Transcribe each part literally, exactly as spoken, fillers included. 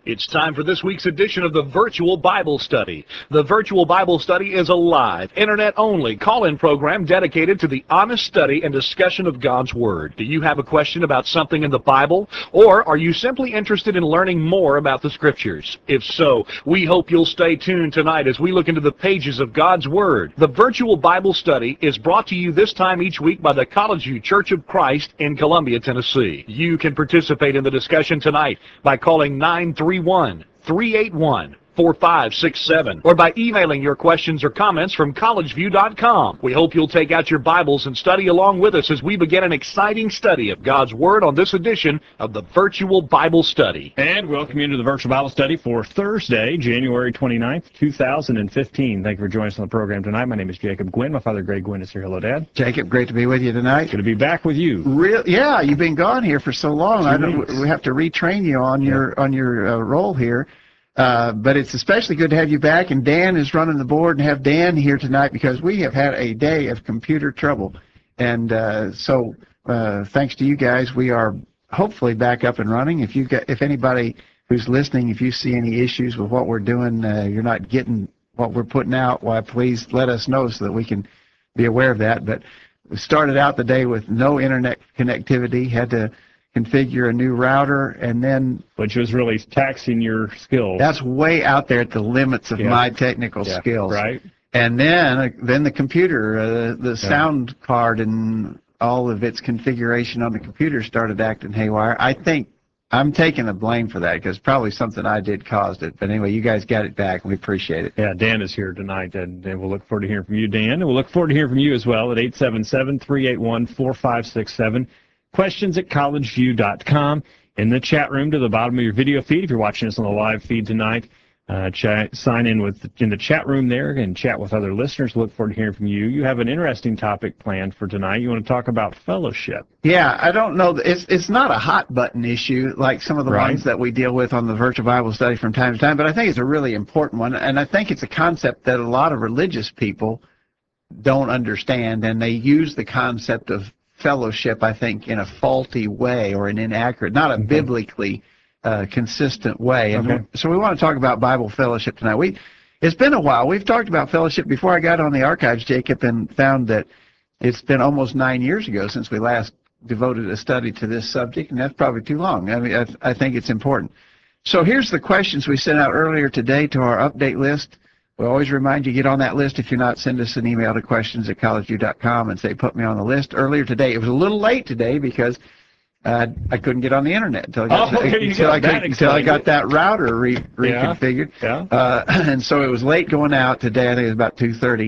It's time for this week's edition of the Virtual Bible Study. The Virtual Bible Study is a live, internet-only call-in program dedicated to the honest study and discussion of God's Word. Do you have a question about something in the Bible? Or are you simply interested in learning more about the Scriptures? If so, we hope you'll stay tuned tonight as we look into the pages of God's Word. The Virtual Bible Study is brought to you this time each week by the College View Church of Christ in Columbia, Tennessee. You can participate in the discussion tonight by calling nine three one, three eight one, four five six seven or by emailing your questions or comments from college view dot com. We hope you'll take out your Bibles and study along with us as we begin an exciting study of God's Word on this edition of the Virtual Bible Study. And welcome you to the Virtual Bible Study for Thursday, January twenty-ninth, two thousand fifteen. Thank you for joining us on the program tonight. My name is Jacob Gwynn. My father, Greg Gwynn, is here. Hello, Dad. Jacob, great to be with you tonight. Good to be back with you. Real, yeah, you've been gone here for so long. I don't, weeks. we have to retrain you on Yeah. your on your uh, role here. Uh, but it's especially good to have you back, and Dan is running the board, and have Dan here tonight because we have had a day of computer trouble. And uh, so uh, thanks to you guys, we are hopefully back up and running. If you got, if anybody who's listening, if you see any issues with what we're doing, uh, you're not getting what we're putting out, why, please let us know so that we can be aware of that. But we started out the day with no internet connectivity, had to configure a new router, and then Which was really taxing your skills. that's way out there at the limits of Yeah. my technical Yeah, skills. right? And then, uh, then the computer, uh, the sound card, and all of its configuration on the computer started acting haywire. I think I'm taking the blame for that because probably something I did caused it. But anyway, you guys got it back, and we appreciate it. Yeah, Dan is here tonight, and, and we'll look forward to hearing from you, Dan. And we'll look forward to hearing from you as well at eight seven seven, three eight one, four five six seven. Questions at college view dot com. In the chat room to the bottom of your video feed, if you're watching us on the live feed tonight, uh, chat, sign in with in the chat room there and chat with other listeners. Look forward to hearing from you. You have an interesting topic planned for tonight. You want to talk about fellowship. Yeah, I don't know. It's it's not a hot button issue like some of the Right. ones that we deal with on the Virtual Bible Study from time to time, but I think it's a really important one, and I think it's a concept that a lot of religious people don't understand, and they use the concept of fellowship, I think, in a faulty way or an inaccurate, not a Okay. biblically uh, consistent way. And Okay. so we want to talk about Bible fellowship tonight. We It's been a while. We've talked about fellowship before I got on the archives, Jacob, and found that it's been almost nine years ago since we last devoted a study to this subject, and that's probably too long. I mean, I, I think it's important. So here's the questions we sent out earlier today to our update list. We always remind you, get on that list. If you're not, send us an email to questions at college view dot com and say, put me on the list. Earlier today, it was a little late today because uh, I couldn't get on the internet until I got, Oh, okay, you until, got I, that could, until I got explained. that router re, Yeah. reconfigured. Yeah. Uh, and so it was late going out today. I think it was about two thirty.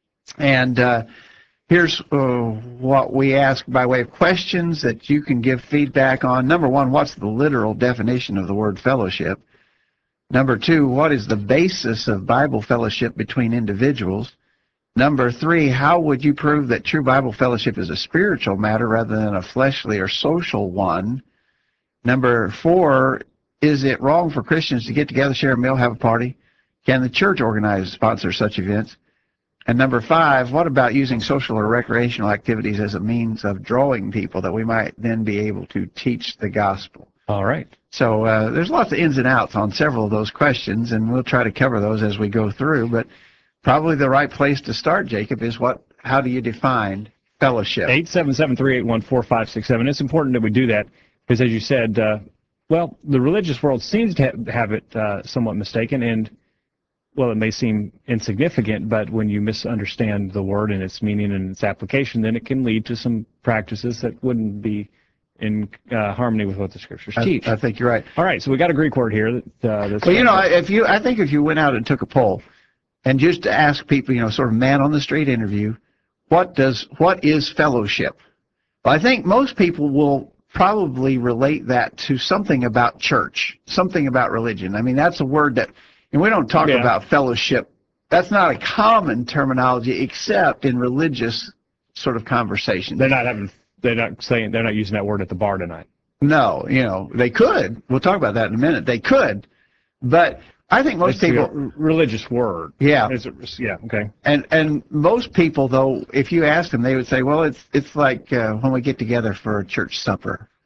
And uh, here's uh, what we ask by way of questions that you can give feedback on. Number one, what's the literal definition of the word fellowship? Number two, what is the basis of Bible fellowship between individuals? Number three, how would you prove that true Bible fellowship is a spiritual matter rather than a fleshly or social one? Number four, is it wrong for Christians to get together, share a meal, have a party? Can the church organize, sponsor such events? And number five, what about using social or recreational activities as a means of drawing people that we might then be able to teach the gospel? All right. So uh, there's lots of ins and outs on several of those questions, and we'll try to cover those as we go through. But probably the right place to start, Jacob, is what? How do you define fellowship? eight seven seven, three eight one, four five six seven. It's important that we do that because, as you said, uh, well, the religious world seems to ha- have it uh, somewhat mistaken, and, well, it may seem insignificant, but when you misunderstand the word and its meaning and its application, then it can lead to some practices that wouldn't be in uh, harmony with what the Scriptures I, teach. I think you're right. All right, so we got a Greek word here. That, uh, that's Well, you know, if you, I think if you went out and took a poll, and just to ask people, you know, sort of man on the street interview, what does what is fellowship? Well, I think most people will probably relate that to something about church, something about religion. I mean, that's a word that, and we don't talk Yeah. about fellowship. That's not a common terminology except in religious sort of conversations. They're not having. They're not saying. They're not using that word at the bar tonight. No, you know, they could. We'll talk about that in a minute. They could, but I think most It's a people, religious word. yeah, Is it, yeah. Okay. and and most people though, if you ask them, they would say, well, it's it's like uh, when we get together for a church supper,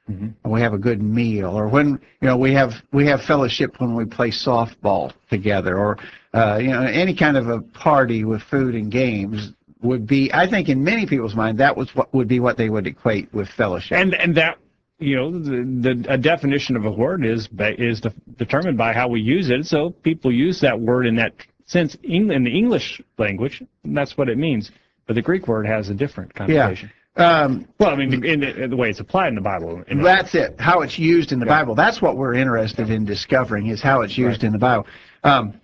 Mm-hmm. and we have a good meal, or when you know we have we have fellowship when we play softball together, or uh, you know any kind of a party with food and games would be, I think, in many people's mind, that was what would be what they would equate with fellowship. And and that, you know, the, the a definition of a word is is de- determined by how we use it. So people use that word in that sense in the English language, and that's what it means. But the Greek word has a different connotation. Yeah. Um, well, I mean, in the, in the way it's applied in the Bible. In that's it. How it's used in the yeah. Bible. That's what we're interested in discovering, is how it's used right. in the Bible. Um,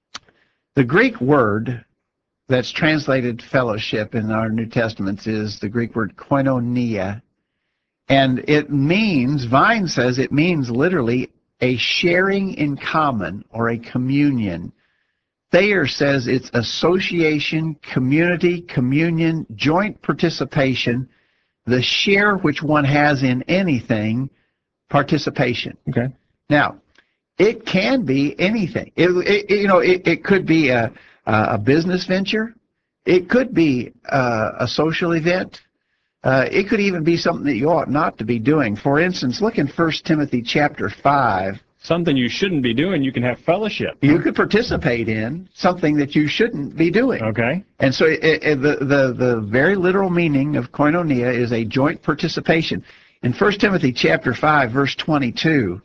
the Greek word that's translated fellowship in our New Testaments is the Greek word koinonia. And it means, Vine says it means literally a sharing in common or a communion. Thayer says it's association, community, communion, joint participation, the share which one has in anything, participation. Okay. Now, it can be anything. It, it, you know, it, it could be a, a business venture. It could be a, a social event. Uh, it could even be something that you ought not to be doing. For instance, look in First Timothy chapter five. Something you shouldn't be doing, you can have fellowship. You could participate in something that you shouldn't be doing. Okay. And so it, it, the, the, the very literal meaning of koinonia is a joint participation. In First Timothy chapter five, verse twenty-two,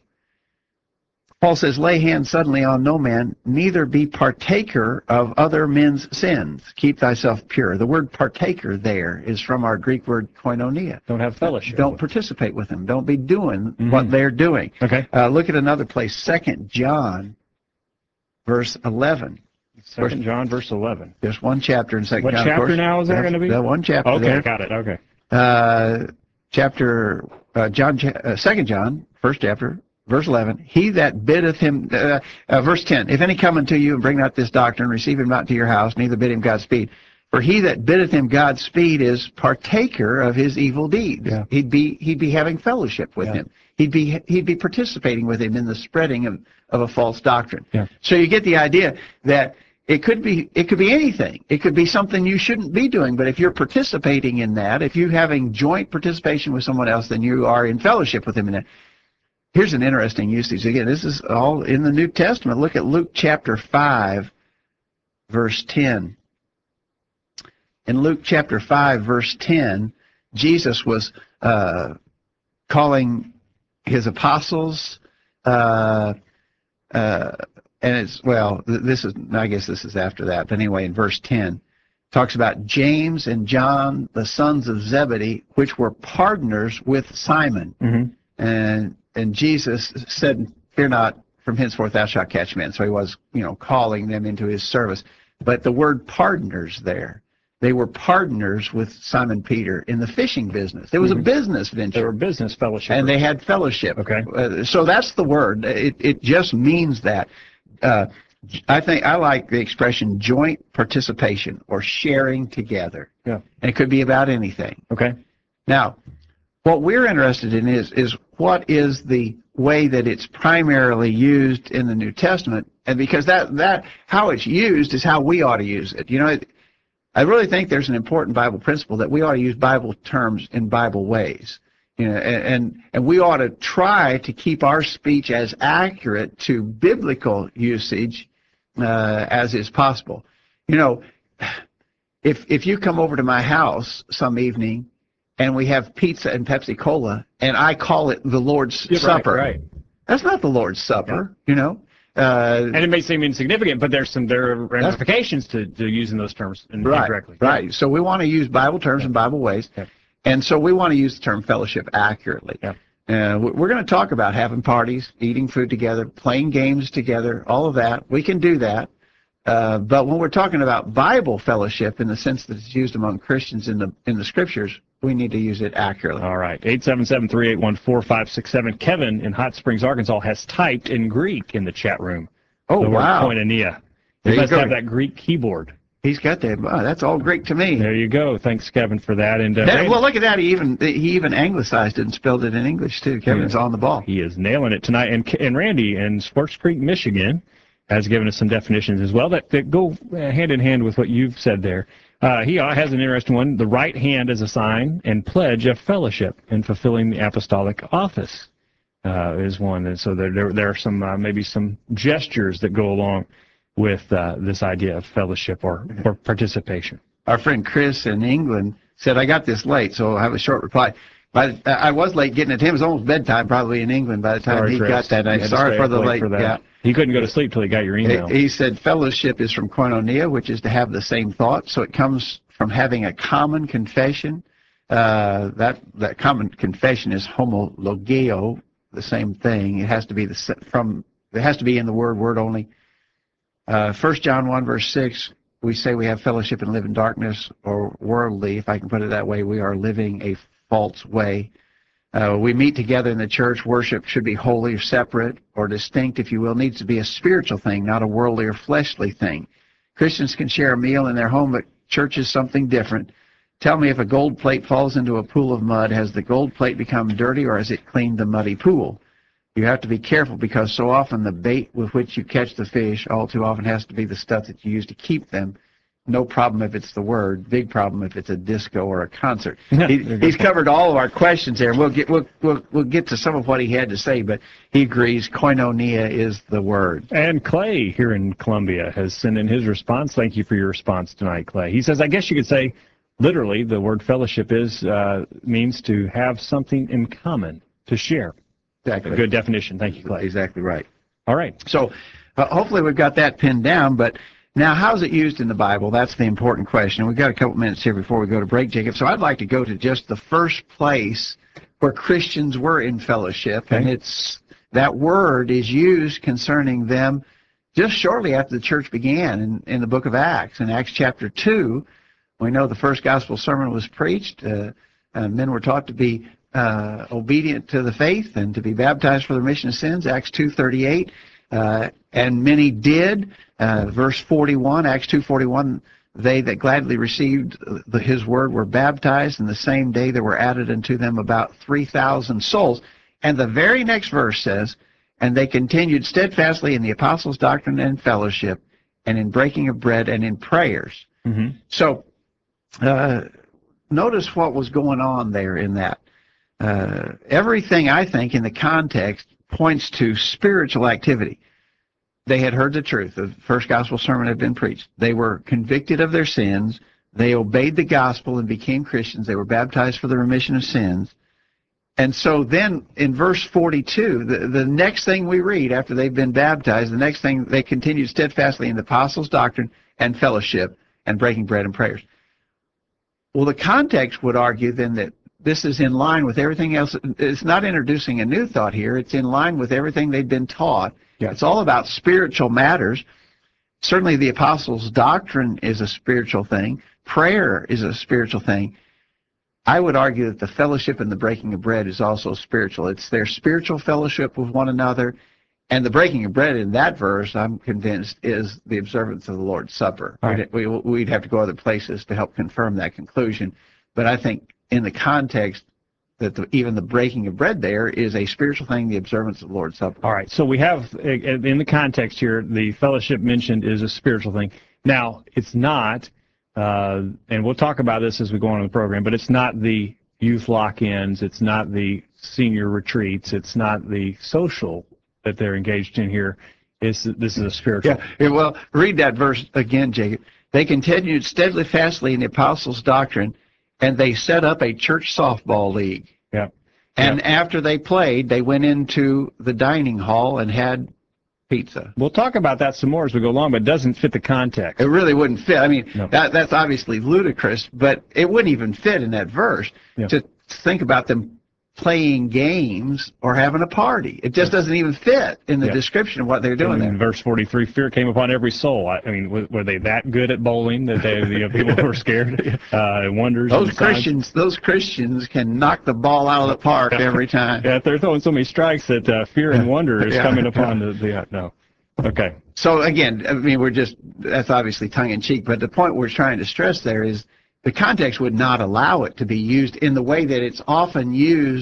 Paul says, lay hands suddenly on no man, neither be partaker of other men's sins. Keep thyself pure. The word partaker there is from our Greek word koinonia. Don't have fellowship. Don't participate with them. Don't be doing mm-hmm. what they're doing. Okay. Uh, look at another place, Second John, verse eleven. Second John, verse eleven. There's one chapter in Second John. What chapter now is that going to be? The one chapter okay, there. Okay, got it. Okay. Uh, chapter, uh, John, uh, Second John, first chapter, verse eleven, he that biddeth him, uh, uh, verse ten, if any come unto you and bring not this doctrine, receive him not to your house, neither bid him Godspeed. For he that biddeth him Godspeed is partaker of his evil deeds. Yeah. He'd be he'd be having fellowship with yeah. him. He'd be he'd be participating with him in the spreading of, of a false doctrine. Yeah. So you get the idea that it could be it could be anything. It could be something you shouldn't be doing, but if you're participating in that, if you're having joint participation with someone else, then you are in fellowship with him in that. Here's an interesting usage. Again, this is all in the New Testament. Look at Luke chapter five, verse ten. In Luke chapter five, verse ten, Jesus was uh, calling his apostles, uh, uh, and it's, well, this is, I guess this is after that, but anyway, in verse ten, talks about James and John, the sons of Zebedee, which were partners with Simon. Mm-hmm. And and Jesus said, fear not, from henceforth thou shalt catch men. So he was, you know, calling them into his service. But the word partners there, they were partners with Simon Peter in the fishing business. It was mm-hmm. a business venture. They were business fellowship. And they had fellowship. Okay. Uh, so that's the word. It, it just means that. Uh, I think I like the expression joint participation or sharing together. Yeah. And it could be about anything. Okay. Now, what we're interested in is is what is the way that it's primarily used in the New Testament, and because that that how it's used is how we ought to use it. You know, it, I really think there's an important Bible principle that we ought to use Bible terms in Bible ways. You know, and and, and we ought to try to keep our speech as accurate to biblical usage uh, as is possible. You know, if if you come over to my house some evening and we have pizza and Pepsi Cola, and I call it the Lord's yeah, Supper. Right, right. That's not the Lord's Supper, yeah. you know. Uh, and it may seem insignificant, but there's some there are ramifications to, to using those terms in, right, incorrectly. Right. Yeah. So we want to use Bible terms yeah. in Bible ways, yeah. and so we want to use the term fellowship accurately. Yeah. Uh, we're going to talk about having parties, eating food together, playing games together, all of that. We can do that. Uh, but when we're talking about Bible fellowship in the sense that it's used among Christians in the in the Scriptures, we need to use it accurately. All right. eight seven seven, three eight one, four five six seven. Kevin in Hot Springs, Arkansas, has typed in Greek in the chat room. Oh, the wow. word koinonia. He must have that Greek keyboard. He's got that. Oh, that's all Greek to me. There you go. Thanks, Kevin, for that. And uh, that, well, look at that. He even he even anglicized it and spelled it in English too. Kevin's on the ball. He is nailing it tonight. And and Randy in Sports Creek, Michigan, has given us some definitions as well that, that go hand in hand with what you've said there. Uh, he has an interesting one. The right hand is a sign and pledge of fellowship in fulfilling the apostolic office uh, is one. And so there, there, there are some uh, maybe some gestures that go along with uh, this idea of fellowship or, or participation. Our friend Chris in England said, I got this late, so I have a short reply. But I was late getting it to him. It was almost bedtime probably in England by the time sorry, he Chris. got that. I'm sorry for the late. For that. Yeah. He couldn't go to sleep till he got your email. He said fellowship is from koinonia, which is to have the same thought. So it comes from having a common confession. Uh, that that common confession is homologeo, the same thing. It has to be the from. It has to be in the word word only. Uh, First John one verse six. We say we have fellowship and live in darkness or worldly, if I can put it that way. We are living a false way. Uh, we meet together in the church. Worship should be holy or separate or distinct, if you will. It needs to be a spiritual thing, not a worldly or fleshly thing. Christians can share a meal in their home, but church is something different. Tell me, if a gold plate falls into a pool of mud, has the gold plate become dirty or has it cleaned the muddy pool? You have to be careful because so often the bait with which you catch the fish all too often has to be the stuff that you use to keep them. No problem if it's the word. Big problem if it's a disco or a concert. he, he's covered all of our questions there. We'll get we'll, we'll we'll get to some of what he had to say, but he agrees koinonia is the word. And Clay here in Columbia has sent in his response. Thank you for your response tonight, Clay. He says, I guess you could say, literally, the word fellowship is uh, means to have something in common, to share. Exactly. A good definition. Thank you, Clay. Exactly right. All right. So uh, hopefully we've got that pinned down, but now how is it used in the Bible? That's the important question. We've got a couple minutes here before we go to break, Jacob. So I'd like to go to just the first place where Christians were in fellowship, okay. And it's that word is used concerning them just shortly after the church began in, in the book of Acts. In Acts chapter two, we know the first gospel sermon was preached. Uh, uh, men were taught to be uh, obedient to the faith and to be baptized for the remission of sins, Acts two thirty-eight. Uh, and many did. Uh, verse forty-one, Acts two forty-one, they that gladly received the, his word were baptized, and the same day there were added unto them about three thousand souls. And the very next verse says, and they continued steadfastly in the apostles' doctrine and fellowship, and in breaking of bread and in prayers. Mm-hmm. So uh, notice what was going on there in that. Uh, everything, I think, in the context points to spiritual activity. They had heard the truth. The first gospel sermon had been preached. They were convicted of their sins. They obeyed the gospel and became Christians. They were baptized for the remission of sins. And so then in verse forty-two, the, the next thing we read after they've been baptized, the next thing, they continued steadfastly in the apostles' doctrine and fellowship and breaking bread and prayers. Well, the context would argue then that this is in line with everything else. It's not introducing a new thought here. It's in line with everything they've been taught. Yeah. It's all about spiritual matters. Certainly the apostles' doctrine is a spiritual thing. Prayer is a spiritual thing. I would argue that the fellowship and the breaking of bread is also spiritual. It's their spiritual fellowship with one another. And the breaking of bread in that verse, I'm convinced, is the observance of the Lord's Supper. Right. We'd, we'd have to go other places to help confirm that conclusion. But I think in the context that the, even the breaking of bread there is a spiritual thing, the observance of the Lord's Supper. All right, so we have, in the context here, the fellowship mentioned is a spiritual thing. Now, it's not, uh, and we'll talk about this as we go on in the program, but it's not the youth lock-ins, it's not the senior retreats, it's not the social that they're engaged in here. It's, this is a spiritual. Yeah, well, read that verse again, Jacob. They continued steadfastly in the apostles' doctrine, and they set up a church softball league. Yeah. And yeah. after they played, they went into the dining hall and had pizza. We'll talk about that some more as we go along, but it doesn't fit the context. It really wouldn't fit. I mean, no. that that's obviously ludicrous, but it wouldn't even fit in that verse yeah. to think about them playing games or having a party. It just doesn't even fit in the yeah. description of what they're doing in there. In verse forty-three, fear came upon every soul. I, I mean, were, were they that good at bowling that they, you know, people were scared? Uh, wonders. Those Christians, those Christians can knock the ball out of the park every time. Yeah, if they're throwing so many strikes that uh, fear and wonder is yeah. coming upon the, the uh, no. Okay. So again, I mean, we're just, that's obviously tongue in cheek, but the point we're trying to stress there is the context would not allow it to be used in the way that it's often used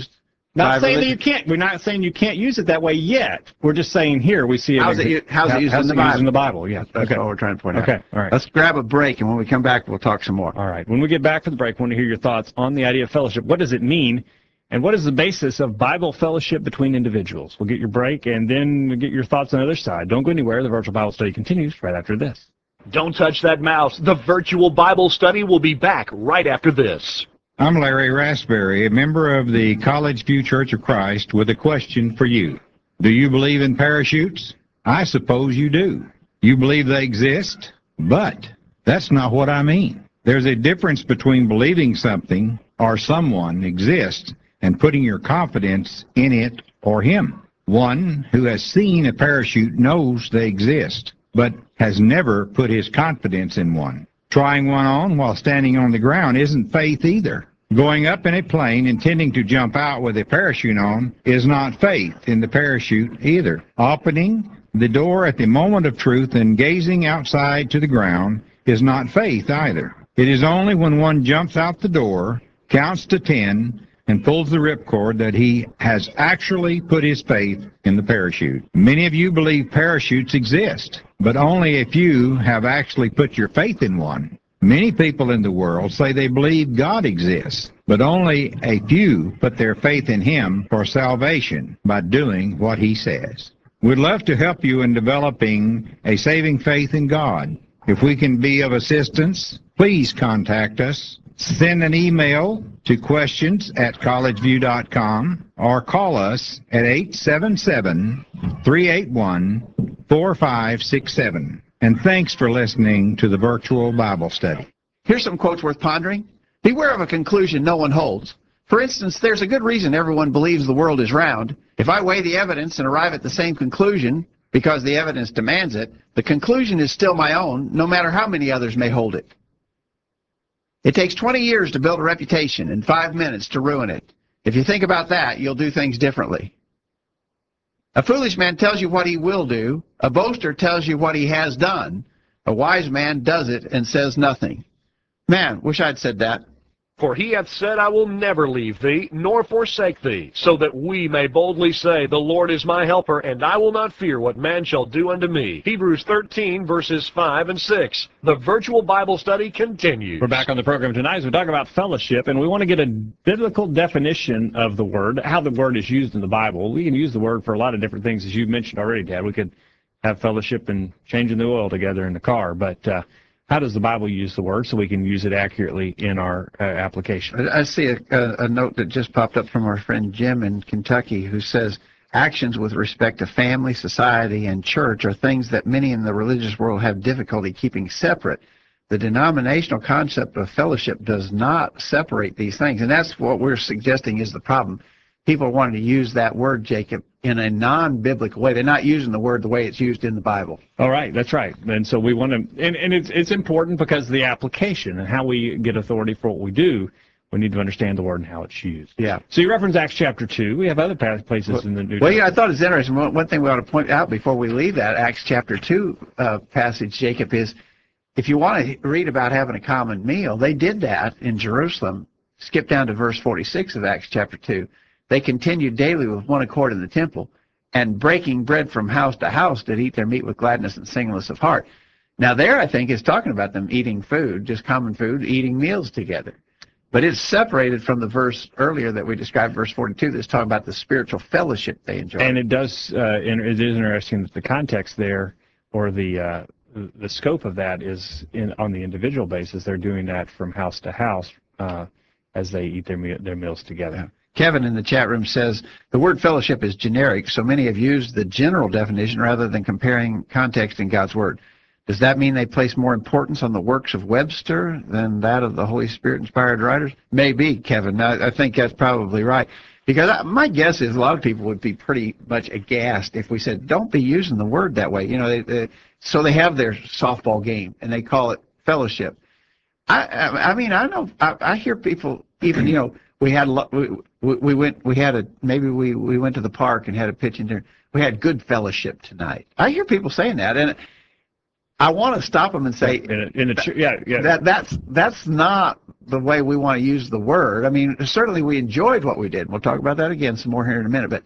Not Five saying that you religions. can't. We're not saying you can't use it that way yet. We're just saying here we see it. How's it u- how's it used in the Bible? in the Bible? Yeah. That's Okay. what we're trying to point out. Okay. All right. Let's grab a break, and when we come back, we'll talk some more. All right. When we get back from the break, I want to hear your thoughts on the idea of fellowship. What does it mean? And what is the basis of Bible fellowship between individuals? We'll get your break, and then we'll get your thoughts on the other side. Don't go anywhere. The virtual Bible study continues right after this. Don't touch that mouse. The virtual Bible study will be back right after this. I'm Larry Raspberry, a member of the College View Church of Christ, with a question for you. Do you believe in parachutes? I suppose you do. You believe they exist? But that's not what I mean. There's a difference between believing something or someone exists and putting your confidence in it or him. One who has seen a parachute knows they exist, but has never put his confidence in one. Trying one on while standing on the ground isn't faith either. Going up in a plane intending to jump out with a parachute on is not faith in the parachute either. Opening the door at the moment of truth and gazing outside to the ground is not faith either. It is only when one jumps out the door, counts to ten, and pulls the ripcord that he has actually put his faith in the parachute. Many of you believe parachutes exist, but only a few have actually put your faith in one. Many people in the world say they believe God exists, but only a few put their faith in him for salvation by doing what he says. We'd love to help you in developing a saving faith in God. If we can be of assistance, please contact us. Send an email to questions at collegeview dot com or call us at eight seven seven, three eight one, four five six seven. And thanks for listening to the virtual Bible study. Here's some quotes worth pondering. Beware of a conclusion no one holds. For instance, there's a good reason everyone believes the world is round. If I weigh the evidence and arrive at the same conclusion, because the evidence demands it, the conclusion is still my own, no matter how many others may hold it. It takes twenty years to build a reputation and five minutes to ruin it. If you think about that, you'll do things differently. A foolish man tells you what he will do. A boaster tells you what he has done. A wise man does it and says nothing. Man, wish I'd said that. For he hath said, I will never leave thee, nor forsake thee, so that we may boldly say, the Lord is my helper, and I will not fear what man shall do unto me. Hebrews thirteen, verses five and six. The virtual Bible study continues. We're back on the program tonight as we talk about fellowship, and we want to get a biblical definition of the word, how the word is used in the Bible. We can use the word for a lot of different things, as you mentioned already, Dad. We could have fellowship and changing the oil together in the car, but uh, how does the Bible use the word so we can use it accurately in our uh, application? I see a, a, a note that just popped up from our friend Jim in Kentucky who says, actions with respect to family, society, and church are things that many in the religious world have difficulty keeping separate. The denominational concept of fellowship does not separate these things, and that's what we're suggesting is the problem. People wanting to use that word, Jacob, in a non-biblical way. They're not using the word the way it's used in the Bible. All right, that's right. And so we want to, and, and it's it's important because of the application and how we get authority for what we do. We need to understand the word and how it's used. Yeah. So you reference Acts chapter two. We have other places well, in the New Well, Testament. yeah, I thought it's interesting. One, one thing we ought to point out before we leave that Acts chapter two uh, passage, Jacob, is if you want to read about having a common meal, they did that in Jerusalem. Skip down to verse forty-six of Acts chapter two. They continued daily with one accord in the temple, and breaking bread from house to house did eat their meat with gladness and singleness of heart. Now there, I think, is talking about them eating food, just common food, eating meals together. But it's separated from the verse earlier that we described, verse forty-two, that's talking about the spiritual fellowship they enjoy. And it does, uh, and it is interesting that the context there, or the uh, the scope of that is in on the individual basis. They're doing that from house to house uh, as they eat their me their meals together. Yeah. Kevin in the chat room says, the word fellowship is generic, so many have used the general definition rather than comparing context in God's word. Does that mean they place more importance on the works of Webster than that of the Holy Spirit-inspired writers? Maybe, Kevin. I, I think that's probably right. Because I, my guess is a lot of people would be pretty much aghast if we said, don't be using the word that way. You know, they, they, so they have their softball game, and they call it fellowship. I, I, I mean, I know, I, I hear people even, you know, we had we, we went we had a maybe we we went to the park and had a pitch in there. We had good fellowship tonight. I hear people saying that, and I want to stop them and say, in a, in a, that, yeah, yeah. That that's that's not the way we want to use the word. I mean, certainly we enjoyed what we did. We'll talk about that again some more here in a minute. But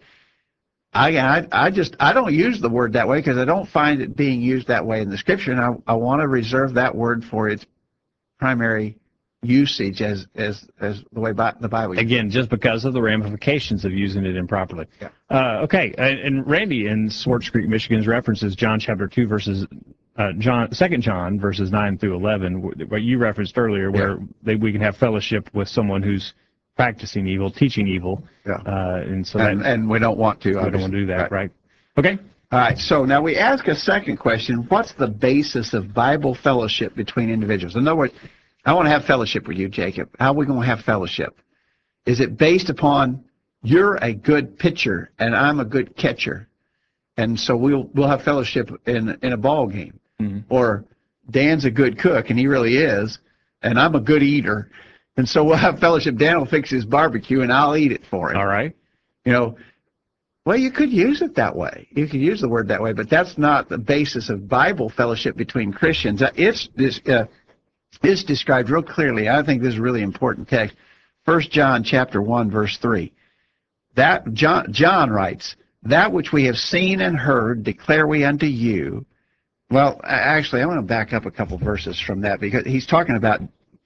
I I, I just I don't use the word that way because I don't find it being used that way in the Scripture, and I I want to reserve that word for its primary usage as as as the way Bi- the Bible uses Again, just because of the ramifications of using it improperly. Yeah. Uh, okay, and, and Randy in Swartz Creek, Michigan's references John chapter two verses uh, John Second John verses nine through eleven, what you referenced earlier, where Yeah. they, we can have fellowship with someone who's practicing evil, teaching evil. Yeah. Uh, and so and, that, and we don't want to. we don't obviously. want to do that, Right. right? Okay. All right, so now we ask a second question. What's the basis of Bible fellowship between individuals? In other words, I want to have fellowship with you, Jacob. How are we going to have fellowship? Is it based upon you're a good pitcher and I'm a good catcher, and so we'll we'll have fellowship in in a ball game? Mm-hmm. Or Dan's a good cook, and he really is, and I'm a good eater, and so we'll have fellowship. Dan will fix his barbecue, and I'll eat it for him. All right. You know, well, you could use it that way. You could use the word that way, but that's not the basis of Bible fellowship between Christians. It's this. Uh, It's described real clearly. I think this is a really important text. First John chapter one, verse three. That John, John writes, that which we have seen and heard declare we unto you. Well, actually, I want to back up a couple verses from that because he's talking about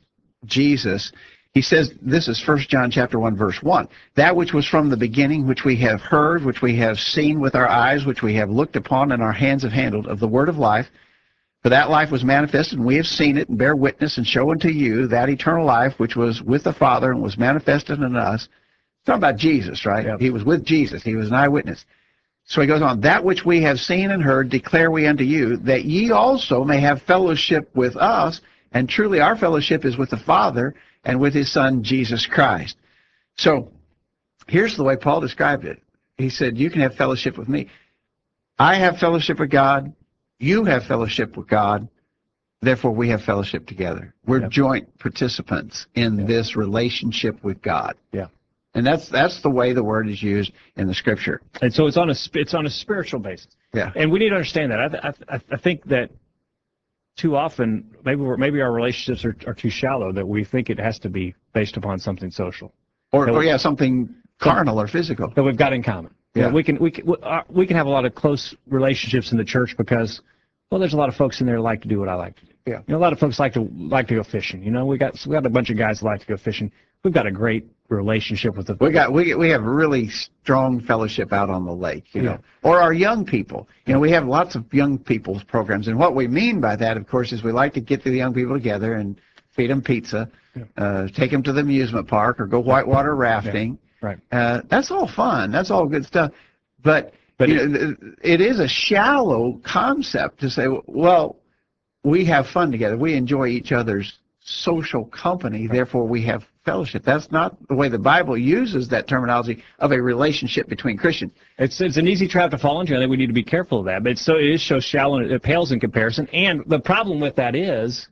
Jesus. He says, this is First John chapter one, verse one. That which was from the beginning, which we have heard, which we have seen with our eyes, which we have looked upon and our hands have handled, of the word of life. For that life was manifested, and we have seen it, and bear witness, and show unto you that eternal life which was with the Father and was manifested in us. It's talking about Jesus, right? Yep. He was with Jesus. He was an eyewitness. So he goes on, that which we have seen and heard declare we unto you, that ye also may have fellowship with us, and truly our fellowship is with the Father and with his Son, Jesus Christ. So here's the way Paul described it. He said, you can have fellowship with me. I have fellowship with God. You have fellowship with God, therefore we have fellowship together. We're Yep. joint participants in Yep. this relationship with God. Yeah. And that's that's the way the word is used in the Scripture. And so it's on a sp- it's on a spiritual basis. Yeah. And we need to understand that. I th- I, th- I think that too often maybe we're, maybe our relationships are, are too shallow that we think it has to be based upon something social Or, That or we- yeah, something carnal or physical. that we've got in common. You know, Yeah. we can we can we, uh, we can have a lot of close relationships in the church because well, there's a lot of folks in there that like to do what I like to do. Yeah. You know, a lot of folks like to like to go fishing. You know, we got we got a bunch of guys that like to go fishing. We've got a great relationship with the. We got we we have really strong fellowship out on the lake, you know. Yeah. Or our young people. You know, we have lots of young people's programs, and what we mean by that, of course, is we like to get the young people together and feed them pizza, Yeah. uh, take them to the amusement park, or go whitewater rafting. Right. Uh, that's all fun. That's all good stuff. But, But you it- know, it is a shallow concept to say, well, we have fun together. We enjoy each other's social company, therefore we have fellowship. That's not the way the Bible uses that terminology of a relationship between Christians. It's it's an easy trap to fall into. I think we need to be careful of that. But it's so it is so shallow and it pales in comparison. And the problem with that is,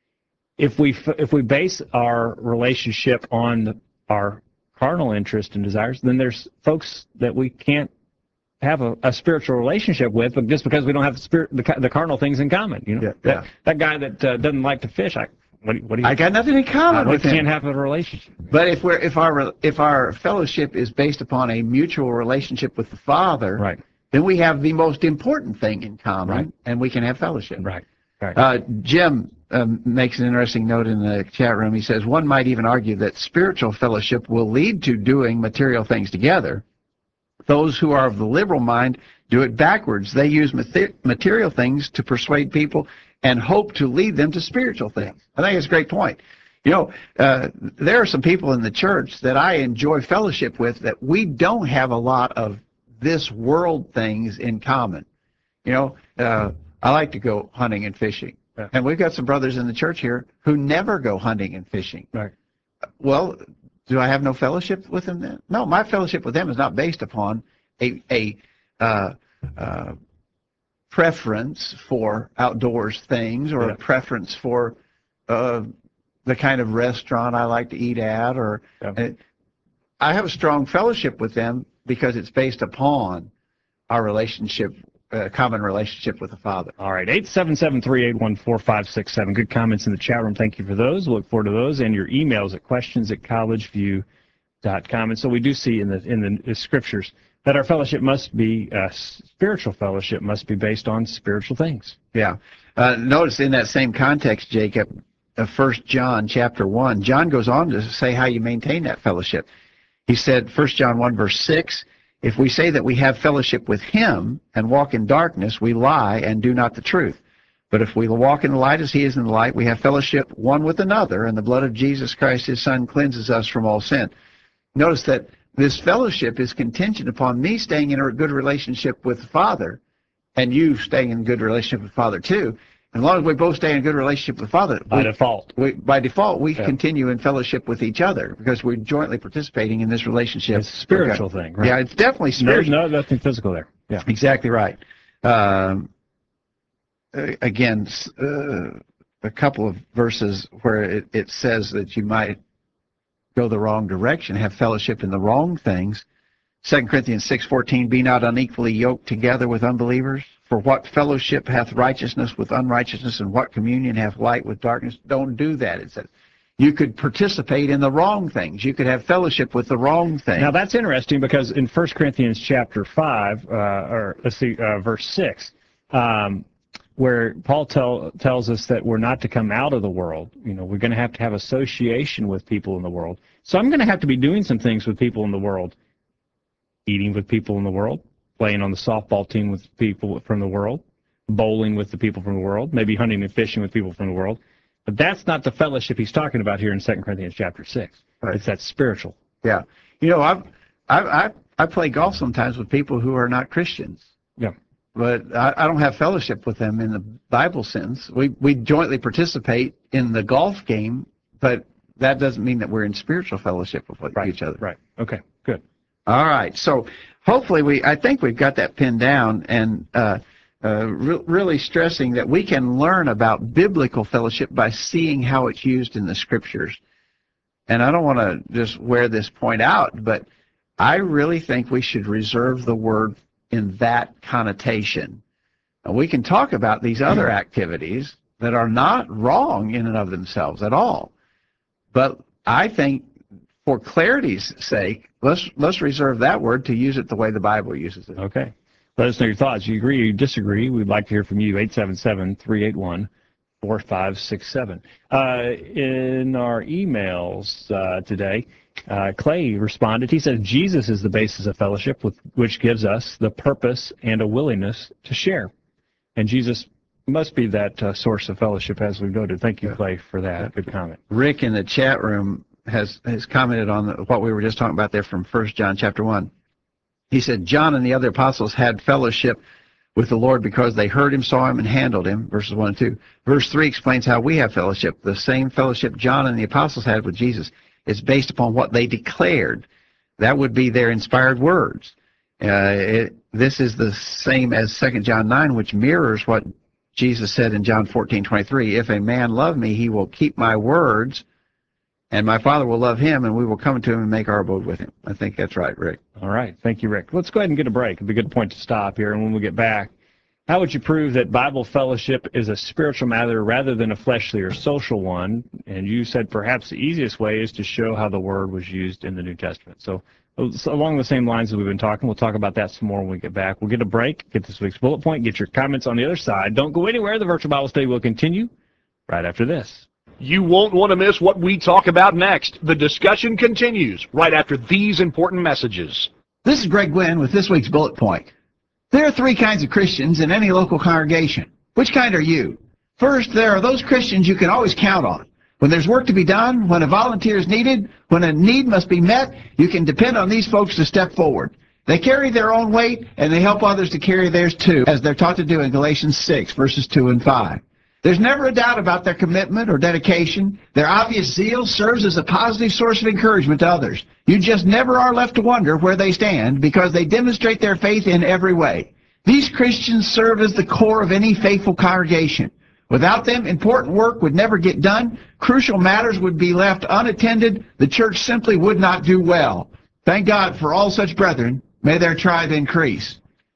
if we f- if we base our relationship on our carnal interest and desires, then there's folks that we can't have a, a spiritual relationship with, but just because we don't have the spirit, the, ca- the carnal things in common. You know, Yeah, that yeah. that guy that uh, doesn't like to fish, I what do you, what do you I got nothing in common we with him. can't have a relationship. But if we're if our if our fellowship is based upon a mutual relationship with the Father, Right. then we have the most important thing in common, Right. and we can have fellowship. Right. Right. Uh, Jim um, makes an interesting note in the chat room. He says, one might even argue that spiritual fellowship will lead to doing material things together. Those who are of the liberal mind do it backwards. They use mater- material things to persuade people and hope to lead them to spiritual things. I think it's a great point. You know, uh, there are some people in the church that I enjoy fellowship with that we don't have a lot of this world things in common. You know, uh, I like to go hunting and fishing. Yeah. And we've got some brothers in the church here who never go hunting and fishing. Right. Well, do I have no fellowship with them then? No, my fellowship with them is not based upon a, a uh, uh, preference for outdoors things or Yeah. a preference for uh, the kind of restaurant I like to eat at. Or Yeah. uh, I have a strong fellowship with them because it's based upon our relationship a common relationship with the Father. All right, eight seven seven, three eight one, four five six seven. Good comments in the chat room. Thank you for those. We'll look forward to those and your emails at questions at collegeview dot com. And so we do see in the in the, the scriptures that our fellowship must be, uh, spiritual fellowship must be based on spiritual things. Yeah. Uh, notice in that same context, Jacob, of First John chapter one, John goes on to say how you maintain that fellowship. He said, First John one verse six, if we say that we have fellowship with him and walk in darkness, we lie and do not the truth. But if we walk in the light as he is in the light, we have fellowship one with another, and the blood of Jesus Christ, his Son, cleanses us from all sin. Notice that this fellowship is contingent upon me staying in a good relationship with the Father, and you staying in a good relationship with the Father too. As long as we both stay in a good relationship with the Father, By we, default. we, by default, we Yeah. continue in fellowship with each other because we're jointly participating in this relationship. It's a spiritual Okay. thing, right? Yeah, it's definitely No, spiritual. no, nothing physical there. Yeah. Exactly right. Um, uh, again, s- uh, a couple of verses where it, it says that you might go the wrong direction, have fellowship in the wrong things. Second Corinthians six fourteen, be not unequally yoked together with unbelievers. For what fellowship hath righteousness with unrighteousness, and what communion hath light with darkness? Don't do that. It says you could participate in the wrong things. You could have fellowship with the wrong things. Now that's interesting because in First Corinthians chapter five, uh, or let's see, uh, verse six, um, where Paul tell, tells us that we're not to come out of the world. You know, we're going to have to have association with people in the world. So I'm going to have to be doing some things with people in the world, eating with people in the world, playing on the softball team with people from the world, bowling with the people from the world, maybe hunting and fishing with people from the world. But that's not the fellowship he's talking about here in Second Corinthians chapter six. Right. It's that spiritual. Yeah, you know, I've, I've, I I play golf sometimes with people who are not Christians, Yeah. but I, I don't have fellowship with them in the Bible sense. We we jointly participate in the golf game, but that doesn't mean that we're in spiritual fellowship with Right. each other. Right. Okay. Good. All right, so hopefully we I think we've got that pinned down, and uh, uh, re- really stressing that we can learn about biblical fellowship by seeing how it's used in the Scriptures. And I don't want to just wear this point out, but I really think we should reserve the word in that connotation. Now, we can talk about these other activities that are not wrong in and of themselves at all. But I think for clarity's sake, let's let's reserve that word to use it the way the Bible uses it. Okay. Let us know your thoughts. You agree or you disagree? We'd like to hear from you. eight seven seven, three eight one, four five six seven. Uh, in our emails uh, today, uh, Clay responded. He said, Jesus is the basis of fellowship, with which gives us the purpose and a willingness to share. And Jesus must be that uh, source of fellowship, as we've noted. Thank you, Clay, for that. Good comment. Rick in the chat room has has commented on the, what we were just talking about there from First John chapter one. He said, John and the other apostles had fellowship with the Lord because they heard him, saw him, and handled him, verses one and two. Verse three explains how we have fellowship. The same fellowship John and the apostles had with Jesus is based upon what they declared. That would be their inspired words. Uh, it, this is the same as Second John nine, which mirrors what Jesus said in John fourteen twenty-three. If a man love me, he will keep my words, and my Father will love him, and we will come to him and make our abode with him. I think that's right, Rick. All right. Thank you, Rick. Let's go ahead and get a break. It'd be a good point to stop here. And when we get back, how would you prove that Bible fellowship is a spiritual matter rather than a fleshly or social one? And you said perhaps the easiest way is to show how the word was used in the New Testament. So, so along the same lines that we've been talking, we'll talk about that some more when we get back. We'll get a break, get this week's bullet point, get your comments on the other side. Don't go anywhere. The virtual Bible study will continue right after this. You won't want to miss what we talk about next. The discussion continues right after these important messages. This is Greg Gwynn with this week's bullet point. There are three kinds of Christians in any local congregation. Which kind are you? First, there are those Christians you can always count on. When there's work to be done, when a volunteer is needed, when a need must be met, you can depend on these folks to step forward. They carry their own weight, and they help others to carry theirs too, as they're taught to do in Galatians six, verses two and five. There's never a doubt about their commitment or dedication. Their obvious zeal serves as a positive source of encouragement to others. You just never are left to wonder where they stand because they demonstrate their faith in every way. These Christians serve as the core of any faithful congregation. Without them, important work would never get done. Crucial matters would be left unattended. The church simply would not do well. Thank God for all such brethren. May their tribe increase.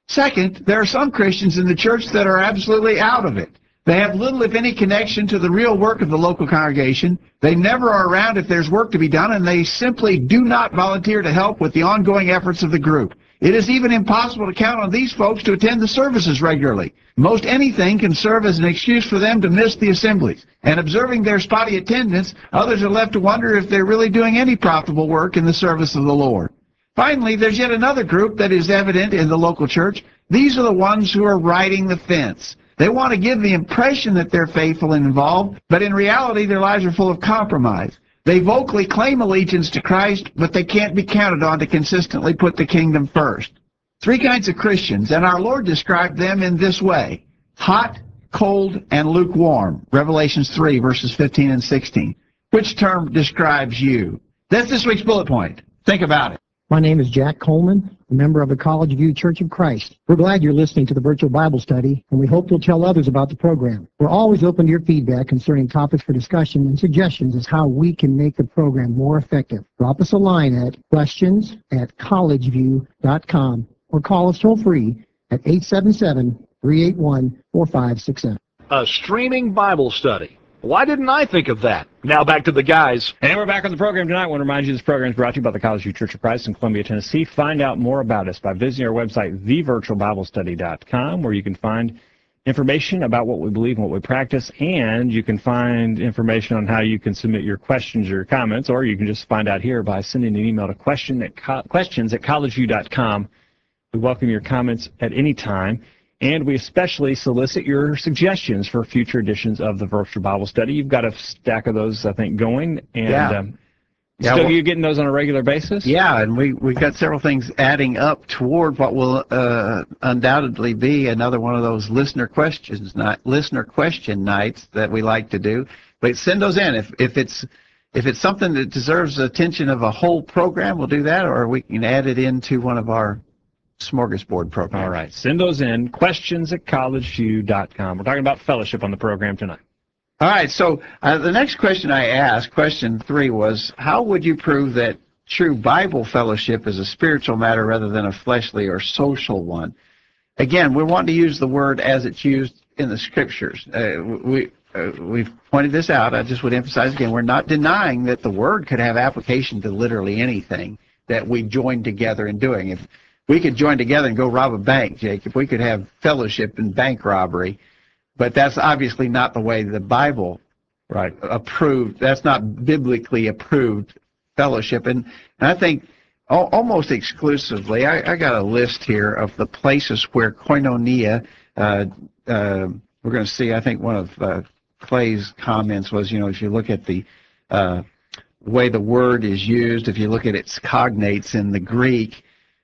Second, there are some Christians in the church that are absolutely out of it. They have little, if any, connection to the real work of the local congregation. They never are around if there's work to be done, and they simply do not volunteer to help with the ongoing efforts of the group. It is even impossible to count on these folks to attend the services regularly. Most anything can serve as an excuse for them to miss the assemblies. And observing their spotty attendance, others are left to wonder if they're really doing any profitable work in the service of the Lord. Finally, there's yet another group that is evident in the local church. These are the ones who are riding the fence. They want to give the impression that they're faithful and involved, but in reality their lives are full of compromise. They vocally claim allegiance to Christ, but they can't be counted on to consistently put the kingdom first. Three kinds of Christians, and our Lord described them in this way: hot, cold, and lukewarm. Revelations three, verses fifteen and sixteen. Which term describes you? That's this week's bullet point. Think about it. My name is Jack Coleman, a member of the College View Church of Christ. We're glad you're listening to the virtual Bible study, and we hope you'll tell others about the program. We're always open to your feedback concerning topics for discussion and suggestions as how we can make the program more effective. Drop us a line at questions at collegeview dot com or call us toll free at eight seven seven, three eight one, four five six seven. A streaming Bible study. Why didn't I think of that? Now back to the guys. And we're back on the program tonight. I want to remind you this program is brought to you by the College View Church of Christ in Columbia, Tennessee. Find out more about us by visiting our website, the virtual bible study dot com, where you can find information about what we believe and what we practice, and you can find information on how you can submit your questions or your comments, or you can just find out here by sending an email to question at co questions at college view dot com. We welcome your comments at any time. And we especially solicit your suggestions for future editions of the Virtual Bible Study. You've got a stack of those, I think, going. And Yeah. um, Yeah, still well- you getting those on a regular basis? Yeah, and we, we've got several things adding up toward what will uh, undoubtedly be another one of those listener questions, night, listener question nights that we like to do. But send those in. If, if, it's, if it's something that deserves the attention of a whole program, we'll do that, or we can add it into one of our smorgasbord programs. All right. Send those in. Questions at college view dot com. We're talking about fellowship on the program tonight. All right, so uh, the next question I asked, question three, was how would you prove that true Bible fellowship is a spiritual matter rather than a fleshly or social one? Again, we want to use the word as it's used in the Scriptures. Uh, we, uh, we've pointed this out. I just would emphasize again, we're not denying that the word could have application to literally anything that we join together in doing. If we could join together and go rob a bank, Jake, if we could have fellowship in bank robbery, but that's obviously not the way the Bible Right. approved. That's not biblically approved fellowship. And, and I think al almost exclusively, I, I got a list here of the places where koinonia, uh, uh, we're going to see, I think one of uh, Clay's comments was, you know, if you look at the uh, way the word is used, if you look at its cognates in the Greek,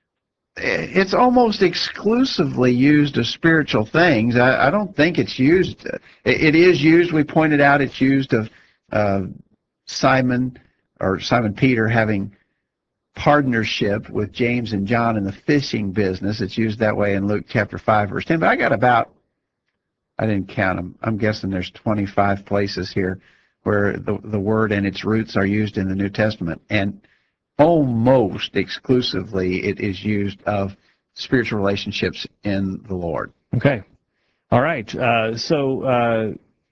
it's almost exclusively used of spiritual things. I, I don't think it's used. It, it is used. We pointed out it's used of uh, Simon or Simon Peter having partnership with James and John in the fishing business. It's used that way in Luke chapter five, verse ten. But I got about, I didn't count them. I'm guessing there's twenty-five places here where the the word and its roots are used in the New Testament, and almost exclusively it is used of spiritual relationships in the Lord. Okay. All right. Uh, so uh,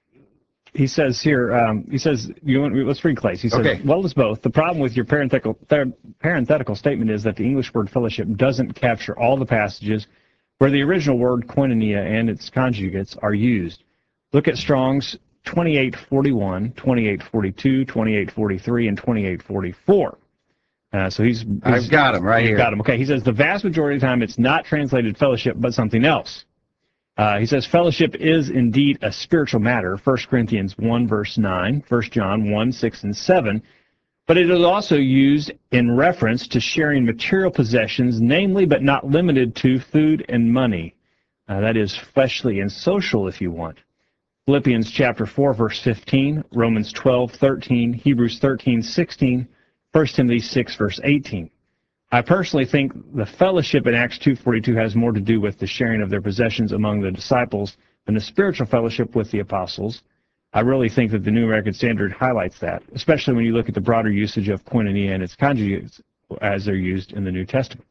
he says here, um, he says, you want, let's read Clay's. He says, Okay. well, it's both. The problem with your parenthetical, parenthetical statement is that the English word fellowship doesn't capture all the passages where the original word koinonia and its conjugates are used. Look at Strong's twenty-eight forty-one, twenty-eight forty-two, twenty-eight forty-three, and twenty-eight forty-four. Uh, so he's, he's I've got them right he's here. got him. Okay, he says the vast majority of the time it's not translated fellowship, but something else. Uh, he says fellowship is indeed a spiritual matter, First Corinthians one, verse nine, First John one, six, and seven, but it is also used in reference to sharing material possessions, namely but not limited to food and money. Uh, that is fleshly and social, if you want. Philippians chapter four, verse fifteen, Romans twelve, thirteen, Hebrews thirteen, sixteen, First Timothy six, verse eighteen. I personally think the fellowship in Acts two forty-two has more to do with the sharing of their possessions among the disciples than the spiritual fellowship with the apostles. I really think that the New American Standard highlights that, especially when you look at the broader usage of koinonia and its conjugates as they're used in the New Testament.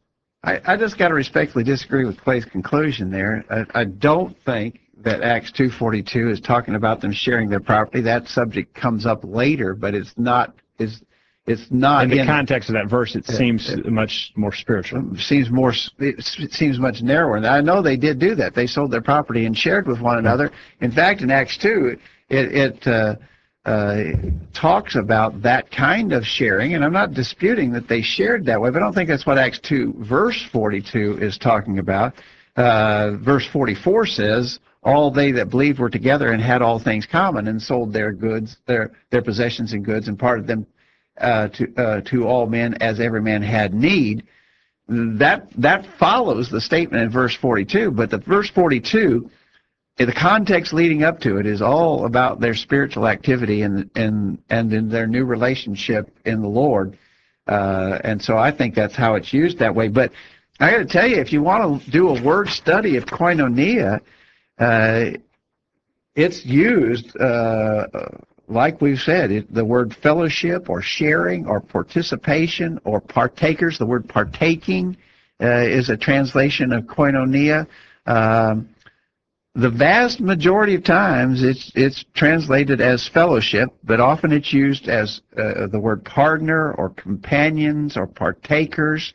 I, I just got to respectfully disagree with Clay's conclusion there. I, I don't think that Acts two forty-two is talking about them sharing their property. That subject comes up later, but it's not. It's, it's not in the in, context of that verse. It it, seems it, much more spiritual. It seems more. It seems much narrower. And I know they did do that. They sold their property and shared with one another. In fact, in Acts two, it, it uh, uh, talks about that kind of sharing, and I'm not disputing that they shared that way, but I don't think that's what Acts two verse forty-two is talking about. Uh, verse forty-four says, all they that believed were together and had all things common, and sold their goods, their their possessions and goods, and parted them uh, to uh, to all men as every man had need. That that follows the statement in verse forty-two, but the verse forty-two, the context leading up to it is all about their spiritual activity and and and in their new relationship in the Lord, uh, and so I think that's how it's used that way. But I got to tell you, if you want to do a word study of koinonia, uh, it's used uh, like we've said. It, the word fellowship or sharing or participation or partakers. The word partaking uh, is a translation of koinonia. Um, The vast majority of times it's it's translated as fellowship, but often it's used as uh, the word partner or companions or partakers.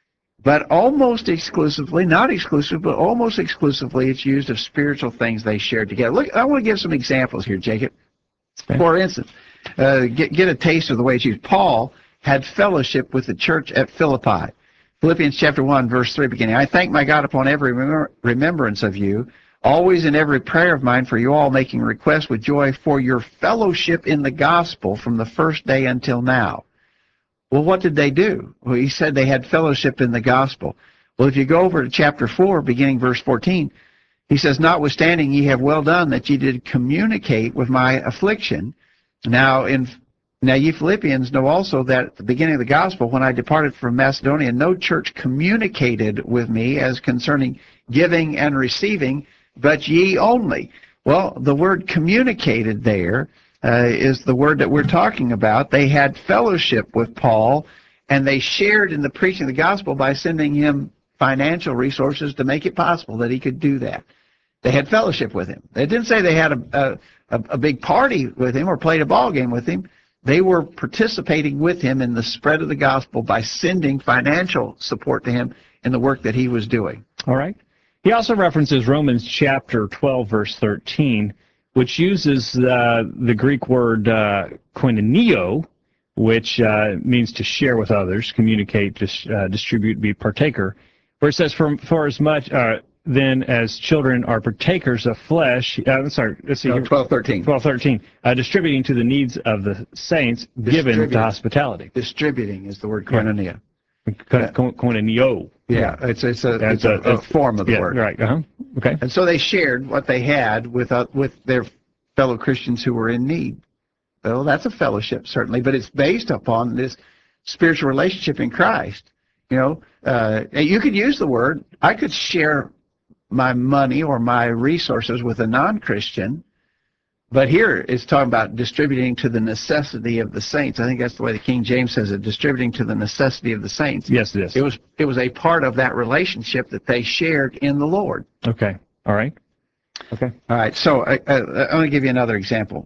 But almost exclusively, not exclusively, but almost exclusively, it's used of spiritual things they shared together. Look, I want to give some examples here, Jacob. Okay. For instance, uh, get, get a taste of the way it's used. Paul had fellowship with the church at Philippi. Philippians chapter one, verse three, beginning, I thank my God upon every remember, remembrance of you, always in every prayer of mine for you all, making request with joy for your fellowship in the gospel from the first day until now. Well, what did they do? Well, he said they had fellowship in the gospel. Well, if you go over to chapter four, beginning verse fourteen, he says, notwithstanding ye have well done that ye did communicate with my affliction. Now, in now ye Philippians know also that at the beginning of the gospel, when I departed from Macedonia, no church communicated with me as concerning giving and receiving, but ye only. Well, the word communicated there uh, is the word that we're talking about. They had fellowship with Paul, and they shared in the preaching of the gospel by sending him financial resources to make it possible that he could do that. They had fellowship with him. They didn't say they had a, a, a big party with him or played a ball game with him. They were participating with him in the spread of the gospel by sending financial support to him in the work that he was doing. All right. He also references Romans chapter twelve, verse thirteen, which uses uh, the Greek word uh, koinonio, which uh, means to share with others, communicate, dis- uh, distribute, be partaker, where it says, for, for as much uh, then as children are partakers of flesh, uh, I'm sorry, let's see, No, twelve thirteen. twelve thirteen, uh, distributing to the needs of the saints, given to hospitality. Distributing is the word koinonia. Yeah. Koinonio. Yeah, it's it's a, That's it's a, a, a form of the yeah, word. Right. Uh-huh. Okay. And so they shared what they had with uh, with their fellow Christians who were in need. Well, that's a fellowship, certainly, but it's based upon this spiritual relationship in Christ. You know, uh, you could use the word, I could share my money or my resources with a non-Christian, but here it's talking about distributing to the necessity of the saints. I think that's the way the King James says it, distributing to the necessity of the saints. Yes, it is. It was, it was a part of that relationship that they shared in the Lord. Okay. All right. Okay. All right, so I, I, I want to give you another example.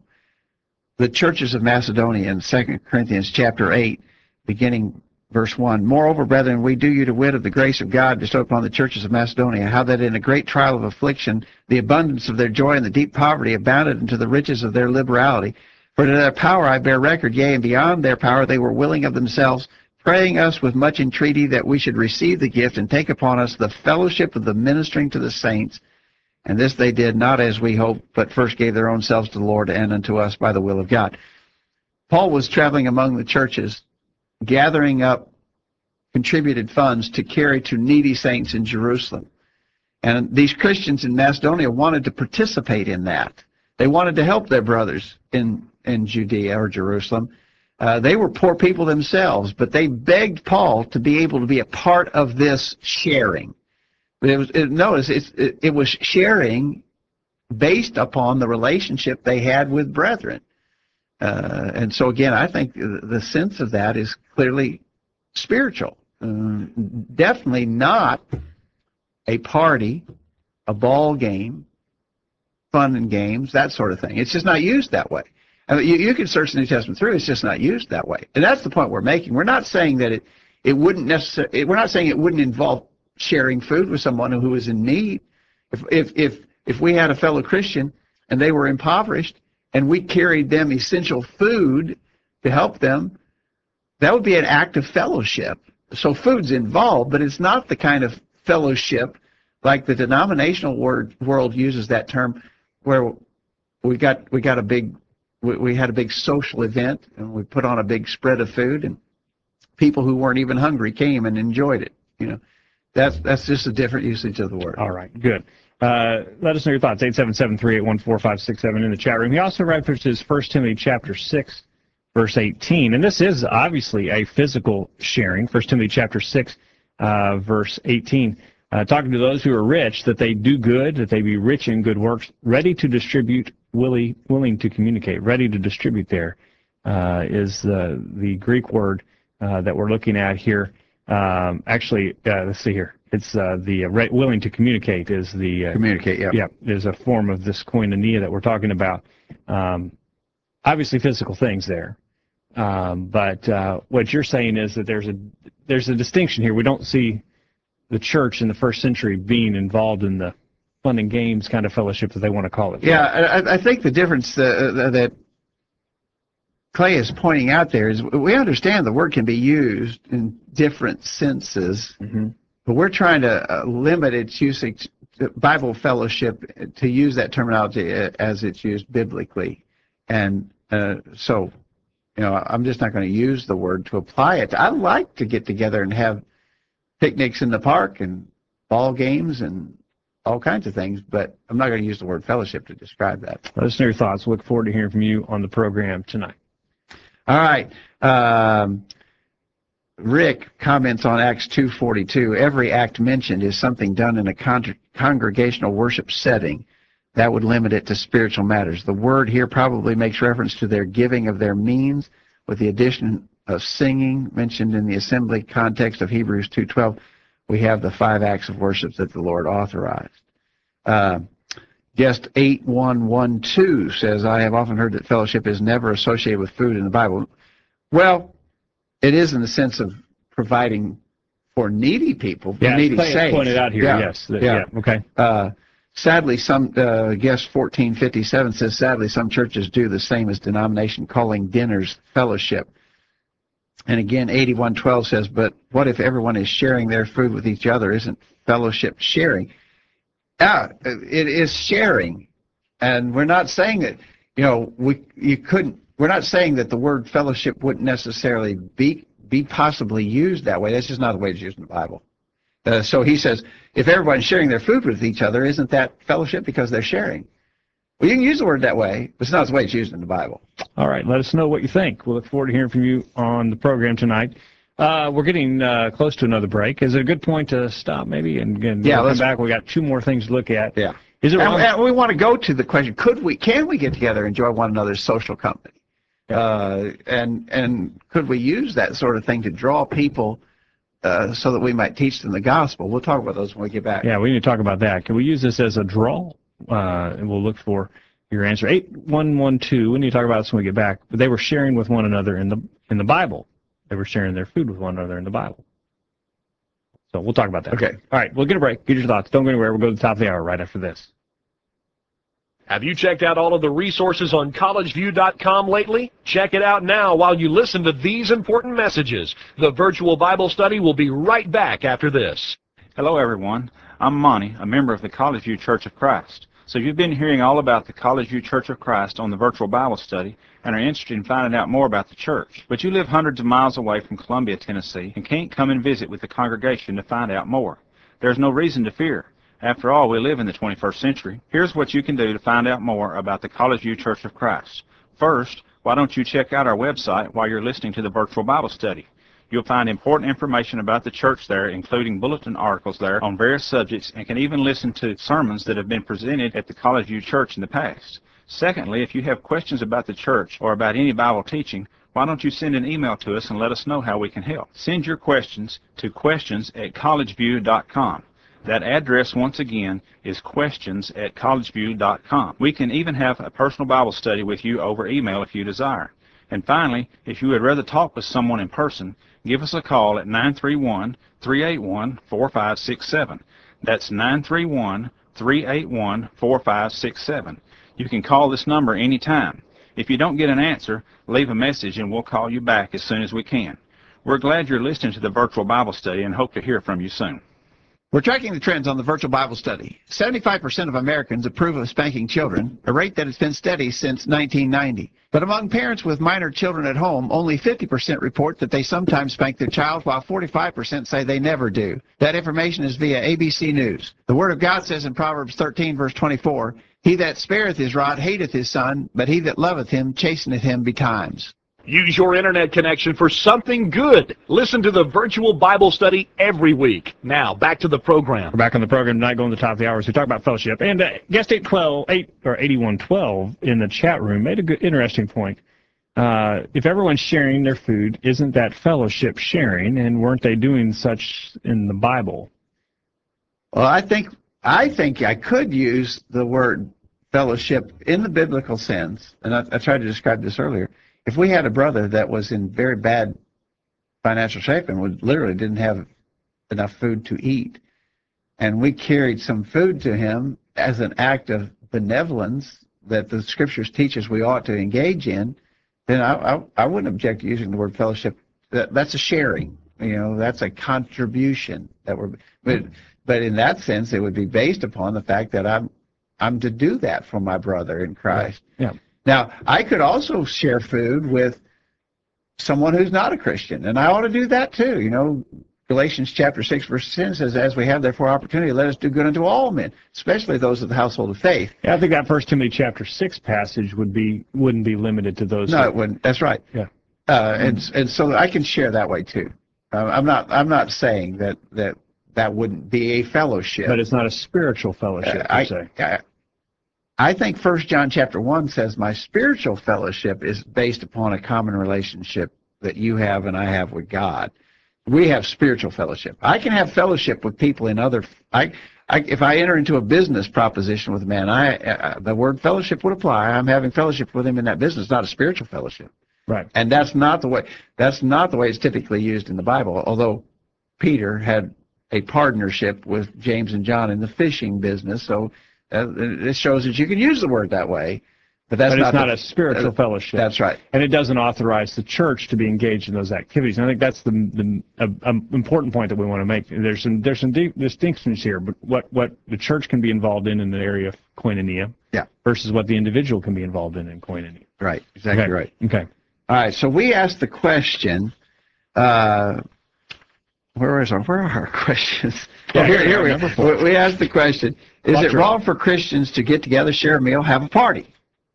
The churches of Macedonia in Second Corinthians chapter eight, beginning verse one. Moreover, brethren, we do you to wit of the grace of God bestowed upon the churches of Macedonia, how that in a great trial of affliction, the abundance of their joy and the deep poverty abounded into the riches of their liberality. For to their power I bear record, yea, and beyond their power they were willing of themselves, praying us with much entreaty that we should receive the gift and take upon us the fellowship of the ministering to the saints. And this they did not as we hoped, but first gave their own selves to the Lord and unto us by the will of God. Paul was traveling among the churches, gathering up contributed funds to carry to needy saints in Jerusalem. And these Christians in Macedonia wanted to participate in that. They wanted to help their brothers in, in Judea or Jerusalem. Uh, they were poor people themselves, but they begged Paul to be able to be a part of this sharing. But it was, it, notice, it's, it, it was sharing based upon the relationship they had with brethren. Uh, and so, again, I think the sense of that is clearly spiritual. um, definitely not a party, a ball game, fun and games, that sort of thing. It's just not used that way. I mean, you, you can search the New Testament through, it's just not used that way. And that's the point we're making. We're not saying that it, it wouldn't necessarily, we're not saying it wouldn't involve sharing food with someone who is in need. If, if, if, if we had a fellow Christian and they were impoverished and we carried them essential food to help them, that would be an act of fellowship. So food's involved, but it's not the kind of fellowship like the denominational word, world uses that term, where we got we got a big we, we had a big social event and we put on a big spread of food and people who weren't even hungry came and enjoyed it. You know, that's that's just a different usage of the word. All right, good. Uh, let us know your thoughts. eight seven seven, three eight one, four five six seven in the chat room. He also references First Timothy chapter six, verse eighteen, and this is obviously a physical sharing. First Timothy chapter six, uh, verse eighteen. Uh, talking to those who are rich, that they do good, that they be rich in good works, ready to distribute, willing, willing to communicate. Ready to distribute there uh, is the, the Greek word uh, that we're looking at here. Um, actually, uh, let's see here. It's uh, the uh, re- willing to communicate is the... Uh, communicate, yeah. Yeah, is a form of this koinonia that we're talking about. Um, obviously physical things there. Um, but uh, what you're saying is that there's a there's a distinction here. We don't see the church in the first century being involved in the fun and games kind of fellowship that they want to call it. Yeah, I, I think the difference uh, that Clay is pointing out there is we understand the word can be used in different senses, mm-hmm. but we're trying to uh, limit its usage, Bible fellowship, to use that terminology as it's used biblically. And uh, so, you know, I'm just not going to use the word to apply it. I like to get together and have picnics in the park and ball games and all kinds of things, but I'm not going to use the word fellowship to describe that. Let us know your thoughts. Look forward to hearing from you on the program tonight. All right. Um, Rick comments on Acts two forty-two. Every act mentioned is something done in a con- congregational worship setting. That would limit it to spiritual matters. The word here probably makes reference to their giving of their means, with the addition of singing mentioned in the assembly context of Hebrews two twelve. We have the five acts of worship that the Lord authorized. Uh, guest eight one one two says, I have often heard that fellowship is never associated with food in the Bible. Well, it is in the sense of providing for needy people, for yeah, needy saints. saints. Pointed out here, yeah. yes. The, yeah. yeah, okay. Uh, sadly, some uh, guest fourteen fifty-seven says, sadly, some churches do the same as denomination, calling dinners fellowship. And again, eighty-one twelve says, but what if everyone is sharing their food with each other? Isn't fellowship sharing? Ah, it is sharing. And we're not saying that, you know, we you couldn't, we're not saying that the word fellowship wouldn't necessarily be, be possibly used that way. That's just not the way it's used in the Bible. Uh, so he says, if everyone's sharing their food with each other, isn't that fellowship because they're sharing? Well, you can use the word that way, but it's not the way it's used in the Bible. All right, let us know what you think. We'll look forward to hearing from you on the program tonight. Uh, we're getting uh, close to another break. Is it a good point to stop maybe and, and yeah, we'll let's come back? We got two more things to look at. Yeah. Is it and, wrong? and we want to go to the question, could we, can we get together and enjoy one another's social company? Yeah. Uh, and and could we use that sort of thing to draw people uh, so that we might teach them the gospel? We'll talk about those when we get back. Yeah, we need to talk about that. Can we use this as a draw? Uh, and we'll look for your answer. eight one one two, we need to talk about this when we get back. But they were sharing with one another in the in the Bible. They were sharing their food with one another in the Bible. So we'll talk about that. Okay. All right, we'll get a break. Get your thoughts. Don't go anywhere. We'll go to the top of the hour right after this. Have you checked out all of the resources on college view dot com lately? Check it out now while you listen to these important messages. The virtual Bible study will be right back after this. Hello, everyone. I'm Monty, a member of the College View Church of Christ. So you've been hearing all about the College View Church of Christ on the virtual Bible study and are interested in finding out more about the church. But you live hundreds of miles away from Columbia, Tennessee, and can't come and visit with the congregation to find out more. There's no reason to fear. After all, we live in the twenty-first century. Here's what you can do to find out more about the College View Church of Christ. First, why don't you check out our website while you're listening to the virtual Bible study? You'll find important information about the church there, including bulletin articles there on various subjects, and can even listen to sermons that have been presented at the College View Church in the past. Secondly, if you have questions about the church or about any Bible teaching, Why don't you send an email to us and let us know how we can help? Send your questions to questions at collegeview dot com. That address, once again, is questions at collegeview dot com. We can even have a personal Bible study with you over email if you desire. And finally, if you would rather talk with someone in person, give us a call at nine three one, three eight one, four five six seven. That's nine three one, three eight one, four five six seven. You can call this number anytime. If you don't get an answer, leave a message and we'll call you back as soon as we can. We're glad you're listening to the Virtual Bible Study and hope to hear from you soon. We're tracking the trends on the Virtual Bible Study. seventy-five percent of Americans approve of spanking children, a rate that has been steady since nineteen ninety. But among parents with minor children at home, only fifty percent report that they sometimes spank their child, while forty-five percent say they never do. That information is via A B C News. The Word of God says in Proverbs thirteen, verse twenty-four, "He that spareth his rod hateth his son, but he that loveth him chasteneth him betimes." Use your internet connection for something good. Listen to the Virtual Bible Study every week. Now, back to the program. We're back on the program tonight, going to the top of the hours. We talk about fellowship. And uh, guest eight twelve, eight or eighty-one twelve in the chat room made a good, interesting point. Uh, if everyone's sharing their food, isn't that fellowship sharing? And weren't they doing such in the Bible? Well, I think I think I could use the word fellowship in the biblical sense, and I, I tried to describe this earlier. If we had a brother that was in very bad financial shape and would, literally didn't have enough food to eat, and we carried some food to him as an act of benevolence that the Scriptures teach us we ought to engage in, then I, I, I wouldn't object to using the word fellowship. That, that's a sharing. You know, that's a contribution that we're. But, but in that sense, it would be based upon the fact that I'm I'm to do that for my brother in Christ. Yeah. Yeah. Now, I could also share food with someone who's not a Christian, and I ought to do that too. You know, Galatians chapter six, verse ten says, "As we have therefore opportunity, let us do good unto all men, especially those of the household of faith." Yeah, I think that First Timothy chapter six passage would be wouldn't be limited to those. No, who, it wouldn't. That's right. Yeah. Uh, and and so I can share that way too. Uh, I'm not I'm not saying that that that wouldn't be a fellowship. But it's not a spiritual fellowship, Uh, I, per se. I, I think First John chapter one says my spiritual fellowship is based upon a common relationship that you have and I have with God. We have spiritual fellowship. I can have fellowship with people in other. I, I if I enter into a business proposition with a man, I uh, the word fellowship would apply. I'm having fellowship with him in that business, not a spiritual fellowship. Right. And that's not the way. That's not the way it's typically used in the Bible. Although Peter had a partnership with James and John in the fishing business, so. Uh, it shows that you can use the word that way, but that's but it's not, not the, a spiritual uh, fellowship. That's right. And it doesn't authorize the church to be engaged in those activities. And I think that's the, the a, a important point that we want to make. There's some there's some deep distinctions here, but what, what the church can be involved in in the area of koinonia yeah. versus what the individual can be involved in in koinonia. Right. Exactly okay. right. Okay. All right. So we asked the question. Uh, where is our where are our questions? Yeah, oh, here, here we number go. four. We asked the question: is Watch it your- wrong for Christians to get together, share a meal, have a party?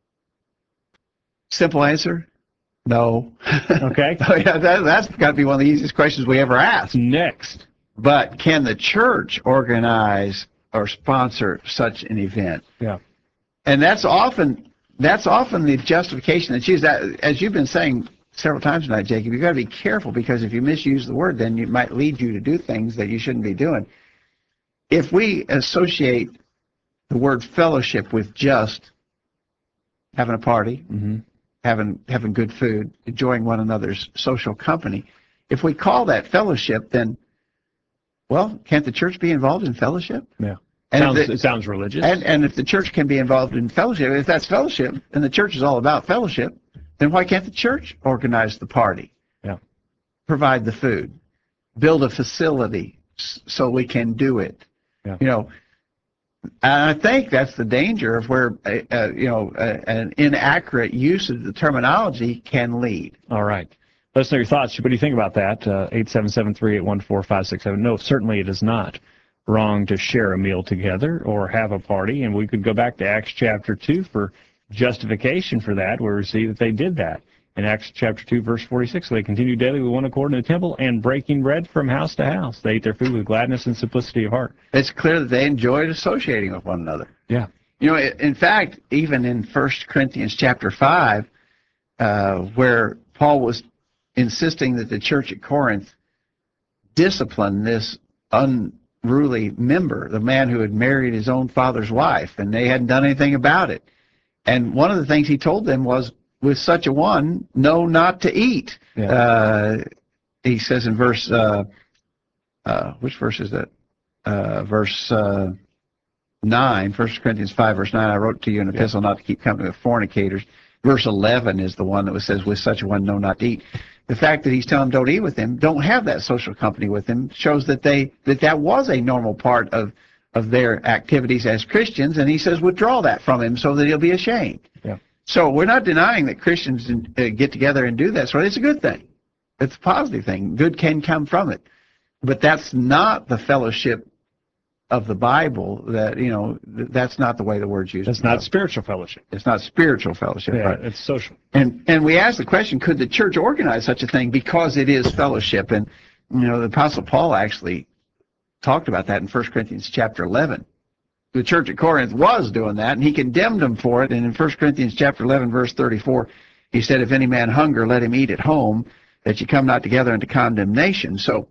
Simple answer: no. Okay. Oh, yeah, that, that's got to be one of the easiest questions we ever asked. Next. But can the church organize or sponsor such an event? Yeah. And that's often that's often the justification that's used. That, as you've been saying several times tonight, Jacob, you've got to be careful, because if you misuse the word, then it might lead you to do things that you shouldn't be doing. If we associate the word fellowship with just having a party, Mm-hmm. having having good food, enjoying one another's social company, if we call that fellowship, then, well, can't the church be involved in fellowship? Yeah. And sounds, if the- it sounds religious. And, and if the church can be involved in fellowship, if that's fellowship, and the church is all about fellowship, then why can't the church organize the party? Yeah. Provide the food, build a facility s- so we can do it. Yeah. You know, and I think that's the danger of where, uh, uh, you know, uh, an inaccurate use of the terminology can lead. All right. Let us know your thoughts. What do you think about that? Uh, eight seven seven, three eight one, four five six seven. No, certainly it is not wrong to share a meal together or have a party. And we could go back to Acts chapter two for justification for that, where we see that they did that. In Acts chapter two, verse forty-six, they continued daily with one accord in the temple and breaking bread from house to house. They ate their food with gladness and simplicity of heart. It's clear that they enjoyed associating with one another. Yeah. You know, in fact, even in First Corinthians chapter five, uh, where Paul was insisting that the church at Corinth discipline this unruly member, the man who had married his own father's wife, and they hadn't done anything about it. And one of the things he told them was, with such a one, know not to eat. Yeah. Uh, he says in verse, uh, uh, which verse is that? Uh, verse uh, nine, First Corinthians five, verse nine, I wrote to you an epistle yeah. not to keep company with fornicators. Verse eleven is the one that says, with such a one, know not to eat. The fact that he's telling them don't eat with him, don't have that social company with him, shows that they that that was a normal part of, of their activities as Christians, and he says withdraw that from him so that he'll be ashamed. Yeah. So we're not denying that Christians uh, get together and do that. So it's a good thing. It's a positive thing. Good can come from it. But that's not the fellowship of the Bible. That, you know, that's not the way the word's used. That's not spiritual fellowship. It's not spiritual fellowship. Yeah, right? It's social. And and we ask the question, could the church organize such a thing because it is fellowship? And, you know, the Apostle Paul actually talked about that in First Corinthians chapter eleven. The church at Corinth was doing that, and he condemned them for it. And in First Corinthians chapter eleven, verse thirty-four, he said, if any man hunger, let him eat at home, that you come not together into condemnation. So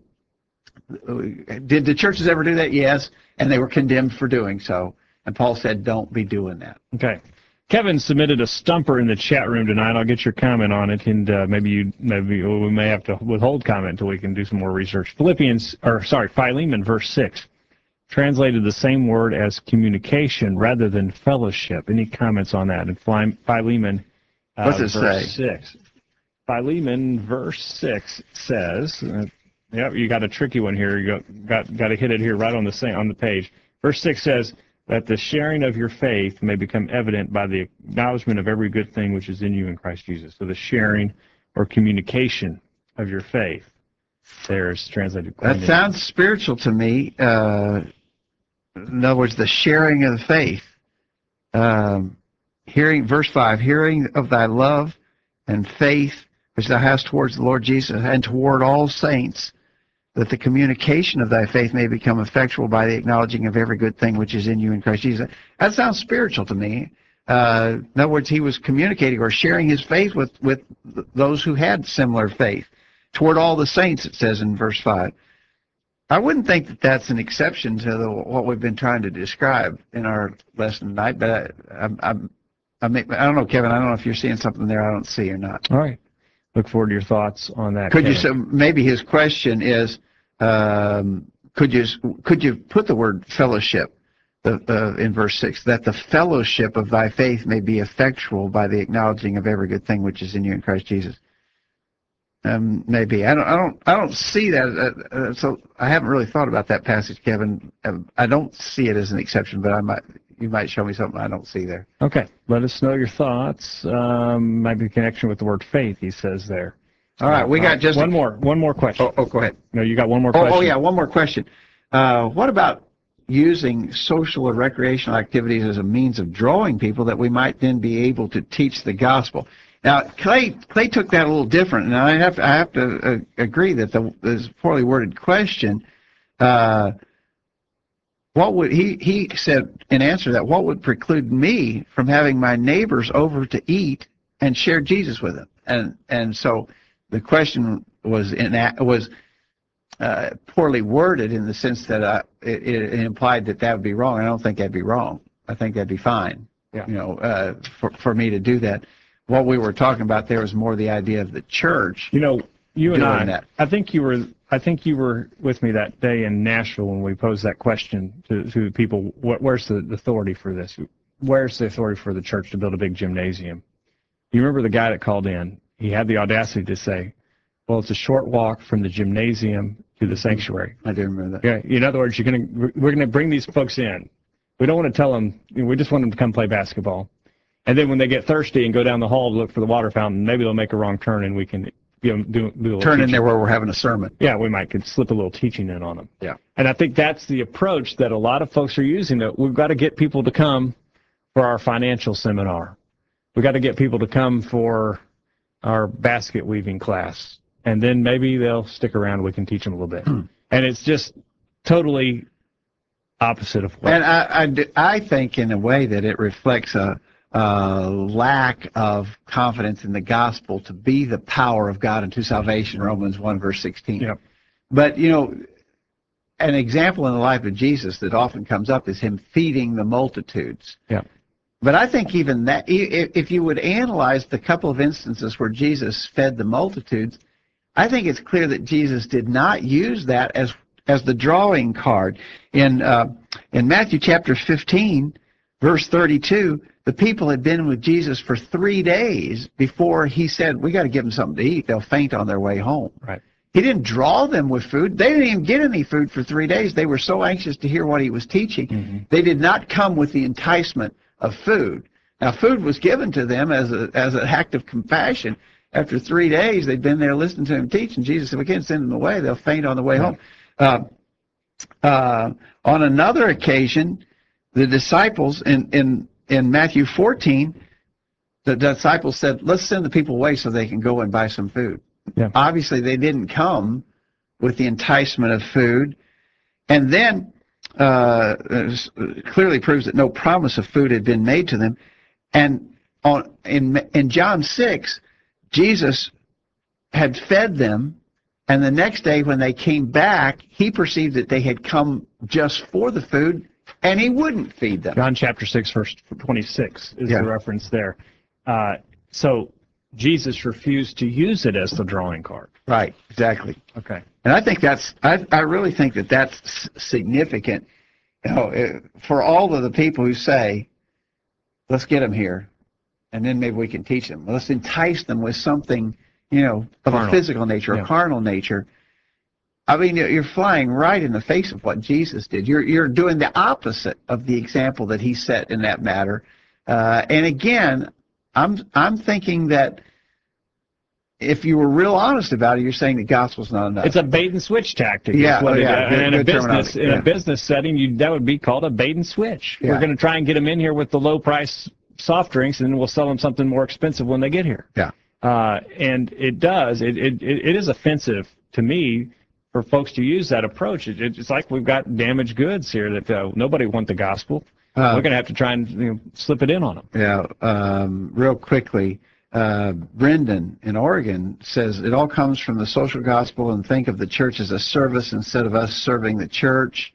did the churches ever do that? Yes, and they were condemned for doing so. And Paul said, don't be doing that. Okay. Kevin submitted a stumper in the chat room tonight. I'll get your comment on it, and uh, maybe you maybe we may have to withhold comment until we can do some more research. Philippians, or sorry, Philemon, verse six, translated the same word as communication rather than fellowship. Any comments on that? And Philemon, uh, what's it verse say? six. Philemon, verse six says, uh, "Yep, you got a tricky one here. You got got got to hit it here right on the same, on the page." Verse six says, that the sharing of your faith may become evident by the acknowledgement of every good thing which is in you in Christ Jesus. So the sharing or communication of your faith. There's translated. That sounds spiritual to me. Uh, in other words, the sharing of the faith. Um, hearing, verse five, hearing of thy love and faith which thou hast towards the Lord Jesus and toward all saints, that the communication of thy faith may become effectual by the acknowledging of every good thing which is in you in Christ Jesus. That sounds spiritual to me. Uh, in other words, he was communicating or sharing his faith with, with those who had similar faith. Toward all the saints, it says in verse five. I wouldn't think that that's an exception to the, what we've been trying to describe in our lesson tonight, but I, I'm, I'm, I, may, I don't know, Kevin, I don't know if you're seeing something there I don't see or not. All right. Look forward to your thoughts on that. Could Kevin. you, so maybe his question is, Um, could you could you put the word fellowship uh, uh, in verse six, that the fellowship of thy faith may be effectual by the acknowledging of every good thing which is in you in Christ Jesus? Um, maybe I don't I don't I don't see that. Uh, uh, so I haven't really thought about that passage, Kevin. Um, I don't see it as an exception, but I might you might show me something I don't see there. Okay, let us know your thoughts. Um, maybe the connection with the word faith. He says there. All right, we got just one a, more. One more question. Oh, oh, go ahead. No, you got one more oh, question. Oh, yeah, one more question. Uh, what about using social or recreational activities as a means of drawing people that we might then be able to teach the gospel? Now, Clay Clay took that a little different, and I have to, I have to uh, agree that the this poorly worded question. Uh, what would he he said in answer to that? What would preclude me from having my neighbors over to eat and share Jesus with them? And and so. The question was in, was uh, poorly worded in the sense that uh, it, it implied that that would be wrong. I don't think that'd be wrong. I think that'd be fine. Yeah. You know, uh, for for me to do that. What we were talking about there was more the idea of the church. You know, you and I. That. I think you were. I think you were with me that day in Nashville when we posed that question to to people. What, where's the authority for this? Where's the authority for the church to build a big gymnasium? You remember the guy that called in? He had the audacity to say, well, it's a short walk from the gymnasium to the sanctuary. I do remember that. Yeah. In other words, you're gonna, we're going to bring these folks in. We don't want to tell them, you know, we just want them to come play basketball. And then when they get thirsty and go down the hall to look for the water fountain, maybe they'll make a wrong turn and we can you know, do, do a little Turn teaching. in there where we're having a sermon. Yeah, we might could slip a little teaching in on them. Yeah. And I think that's the approach that a lot of folks are using. That we've got to get people to come for our financial seminar. We've got to get people to come for our basket weaving class, and then maybe they'll stick around. We can teach them a little bit. And it's just totally opposite of what. And I, I, I think in a way that it reflects a, uh, lack of confidence in the gospel to be the power of God unto salvation, Romans one, verse sixteen. Yep. But, you know, an example in the life of Jesus that often comes up is him feeding the multitudes. Yeah. But I think even that, if you would analyze the couple of instances where Jesus fed the multitudes, I think it's clear that Jesus did not use that as as the drawing card. In uh, in Matthew chapter fifteen, verse thirty-two, the people had been with Jesus for three days before he said, "We got to give them something to eat. They'll faint on their way home." Right. He didn't draw them with food. They didn't even get any food for three days. They were so anxious to hear what he was teaching. Mm-hmm. They did not come with the enticement of food. Now, food was given to them as a as an act of compassion. After three days, they'd been there listening to him teach, and Jesus said, "We can't send them away. They'll faint on the way home." Uh, uh, on another occasion, the disciples in, in, in Matthew fourteen, the disciples said, "Let's send the people away so they can go and buy some food." Yeah. Obviously, they didn't come with the enticement of food. And then uh, clearly proves that no promise of food had been made to them. And on, in, in John six, Jesus had fed them, and the next day when they came back, he perceived that they had come just for the food, and he wouldn't feed them. John chapter six, verse twenty-six is Yeah. the reference there. Uh, so Jesus refused to use it as the drawing card. Right, exactly. Okay. And I think that's, I, I really think that that's significant, you know, it, for all of the people who say, "Let's get them here, and then maybe we can teach them. Let's entice them with something, you know, of Carnal. a physical nature, Yeah. a carnal nature." I mean, you're flying right in the face of what Jesus did. You're you're doing the opposite of the example that he set in that matter. Uh, and again, I'm I'm thinking that if you were real honest about it, you're saying the gospel's not enough. It's a bait and switch tactic. is Yeah, what oh, it yeah, is. good- And in a good business, terminology, in yeah. a business setting, you, that would be called a bait and switch. Yeah. We're going to try and get them in here with the low price soft drinks, and then we'll sell them something more expensive when they get here. Yeah. Uh, and it does. It, it it is offensive to me for folks to use that approach. It, it's like we've got damaged goods here that uh, nobody wants the gospel. Uh, We're going to have to try and you know, slip it in on them. Yeah, um, real quickly, uh, Brendan in Oregon says it all comes from the social gospel and think of the church as a service instead of us serving the church.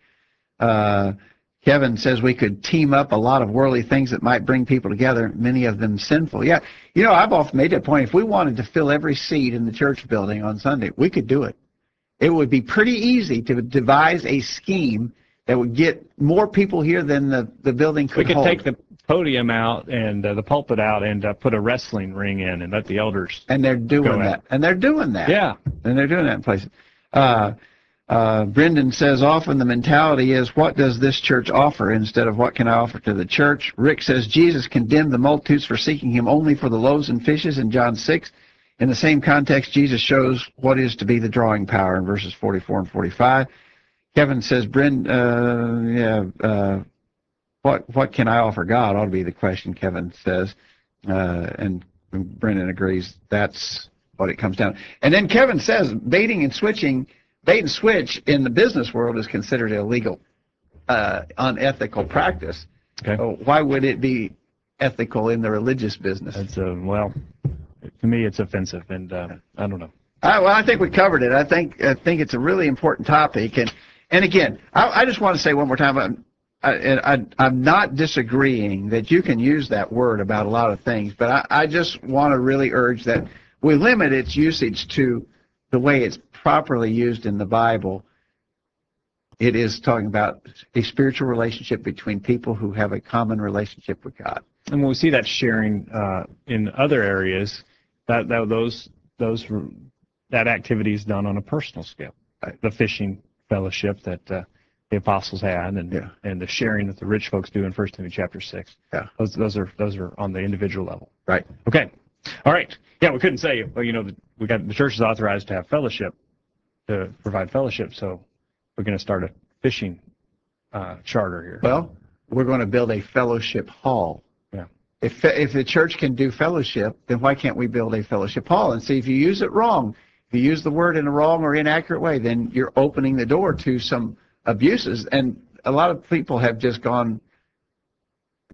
Uh, Kevin says we could team up a lot of worldly things that might bring people together, many of them sinful. Yeah, you know, I've often made that point. If we wanted to fill every seat in the church building on Sunday, we could do it. It would be pretty easy to devise a scheme that would get more people here than the, the building could We could hold. take the podium out and uh, the pulpit out and uh, put a wrestling ring in and let the elders. And they're doing Go ahead. that. And they're doing that. Yeah. And they're doing that in places. Uh, uh, Brendan says often the mentality is, what does this church offer instead of what can I offer to the church? Rick says Jesus condemned the multitudes for seeking him only for the loaves and fishes in John six. In the same context, Jesus shows what is to be the drawing power in verses forty-four and forty-five. Kevin says, Bren, uh, yeah, uh, what what can I offer God ought to be the question, Kevin says. Uh, and Brendan agrees that's what it comes down. And then Kevin says baiting and switching, bait and switch in the business world is considered illegal, uh, unethical practice. Okay. So why would it be ethical in the religious business? That's uh, well, to me it's offensive, and uh, I don't know. I, well, I think we covered it. I think I think it's a really important topic, and and again, I, I just want to say one more time, I'm, I, I, I'm not disagreeing that you can use that word about a lot of things, but I, I just want to really urge that we limit its usage to the way it's properly used in the Bible. It is talking about a spiritual relationship between people who have a common relationship with God. And when we see that sharing uh, in other areas, that, that those those that activity is done on a personal scale. Right. The fishing fellowship that uh, the apostles had, and Yeah. and the sharing that the rich folks do in First Timothy chapter six. Yeah. Those those are those are on the individual level. Right. Okay. All right. Yeah, we couldn't say, well, you know, we got the church is authorized to have fellowship, to provide fellowship, so we're going to start a fishing uh, charter here. Well, we're going to build a fellowship hall. Yeah. If if the church can do fellowship, then why can't we build a fellowship hall? And see, if you use it wrong, if you use the word in a wrong or inaccurate way, then you're opening the door to some abuses. And a lot of people have just gone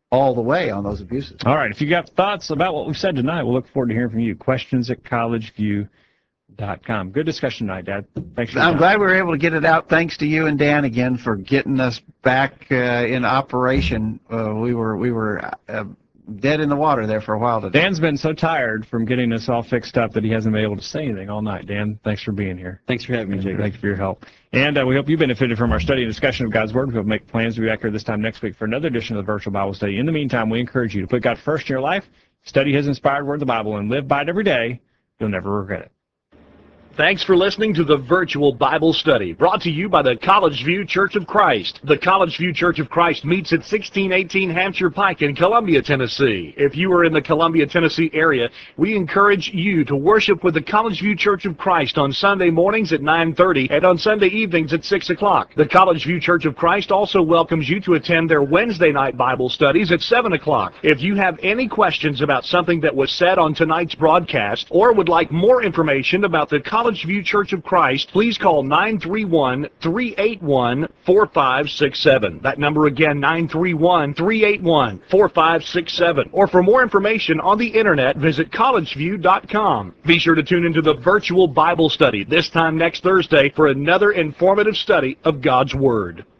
all the way on those abuses. All right. If you got thoughts about what we've said tonight, we'll look forward to hearing from you. Questions at college view dot com. Good discussion tonight, Dad. Thanks for your I'm time. glad we were able to get it out. Thanks to you and Dan again for getting us back uh, in operation. Uh, we were we were uh, dead in the water there for a while today. Dan's been so tired from getting us all fixed up that he hasn't been able to say anything all night. Dan, thanks for being here. Thanks for having me, Jacob. Thank you for your help. And uh, we hope you benefited from our study and discussion of God's Word. We'll make plans to be back here this time next week for another edition of the Virtual Bible Study. In the meantime, we encourage you to put God first in your life, study His inspired Word, the Bible, and live by it every day. You'll never regret it. Thanks for listening to the Virtual Bible Study, brought to you by the College View Church of Christ. The College View Church of Christ meets at sixteen eighteen Hampshire Pike in Columbia, Tennessee. If you are in the Columbia, Tennessee area, we encourage you to worship with the College View Church of Christ on Sunday mornings at nine thirty and on Sunday evenings at six o'clock. The College View Church of Christ also welcomes you to attend their Wednesday night Bible studies at seven o'clock. If you have any questions about something that was said on tonight's broadcast or would like more information about the College View Church of Christ, please call nine three one, three eight one, four five six seven. That number again, nine three one, three eight one, four five six seven. Or for more information on the internet, visit college view dot com. Be sure to tune into the Virtual Bible Study this time next Thursday for another informative study of God's Word.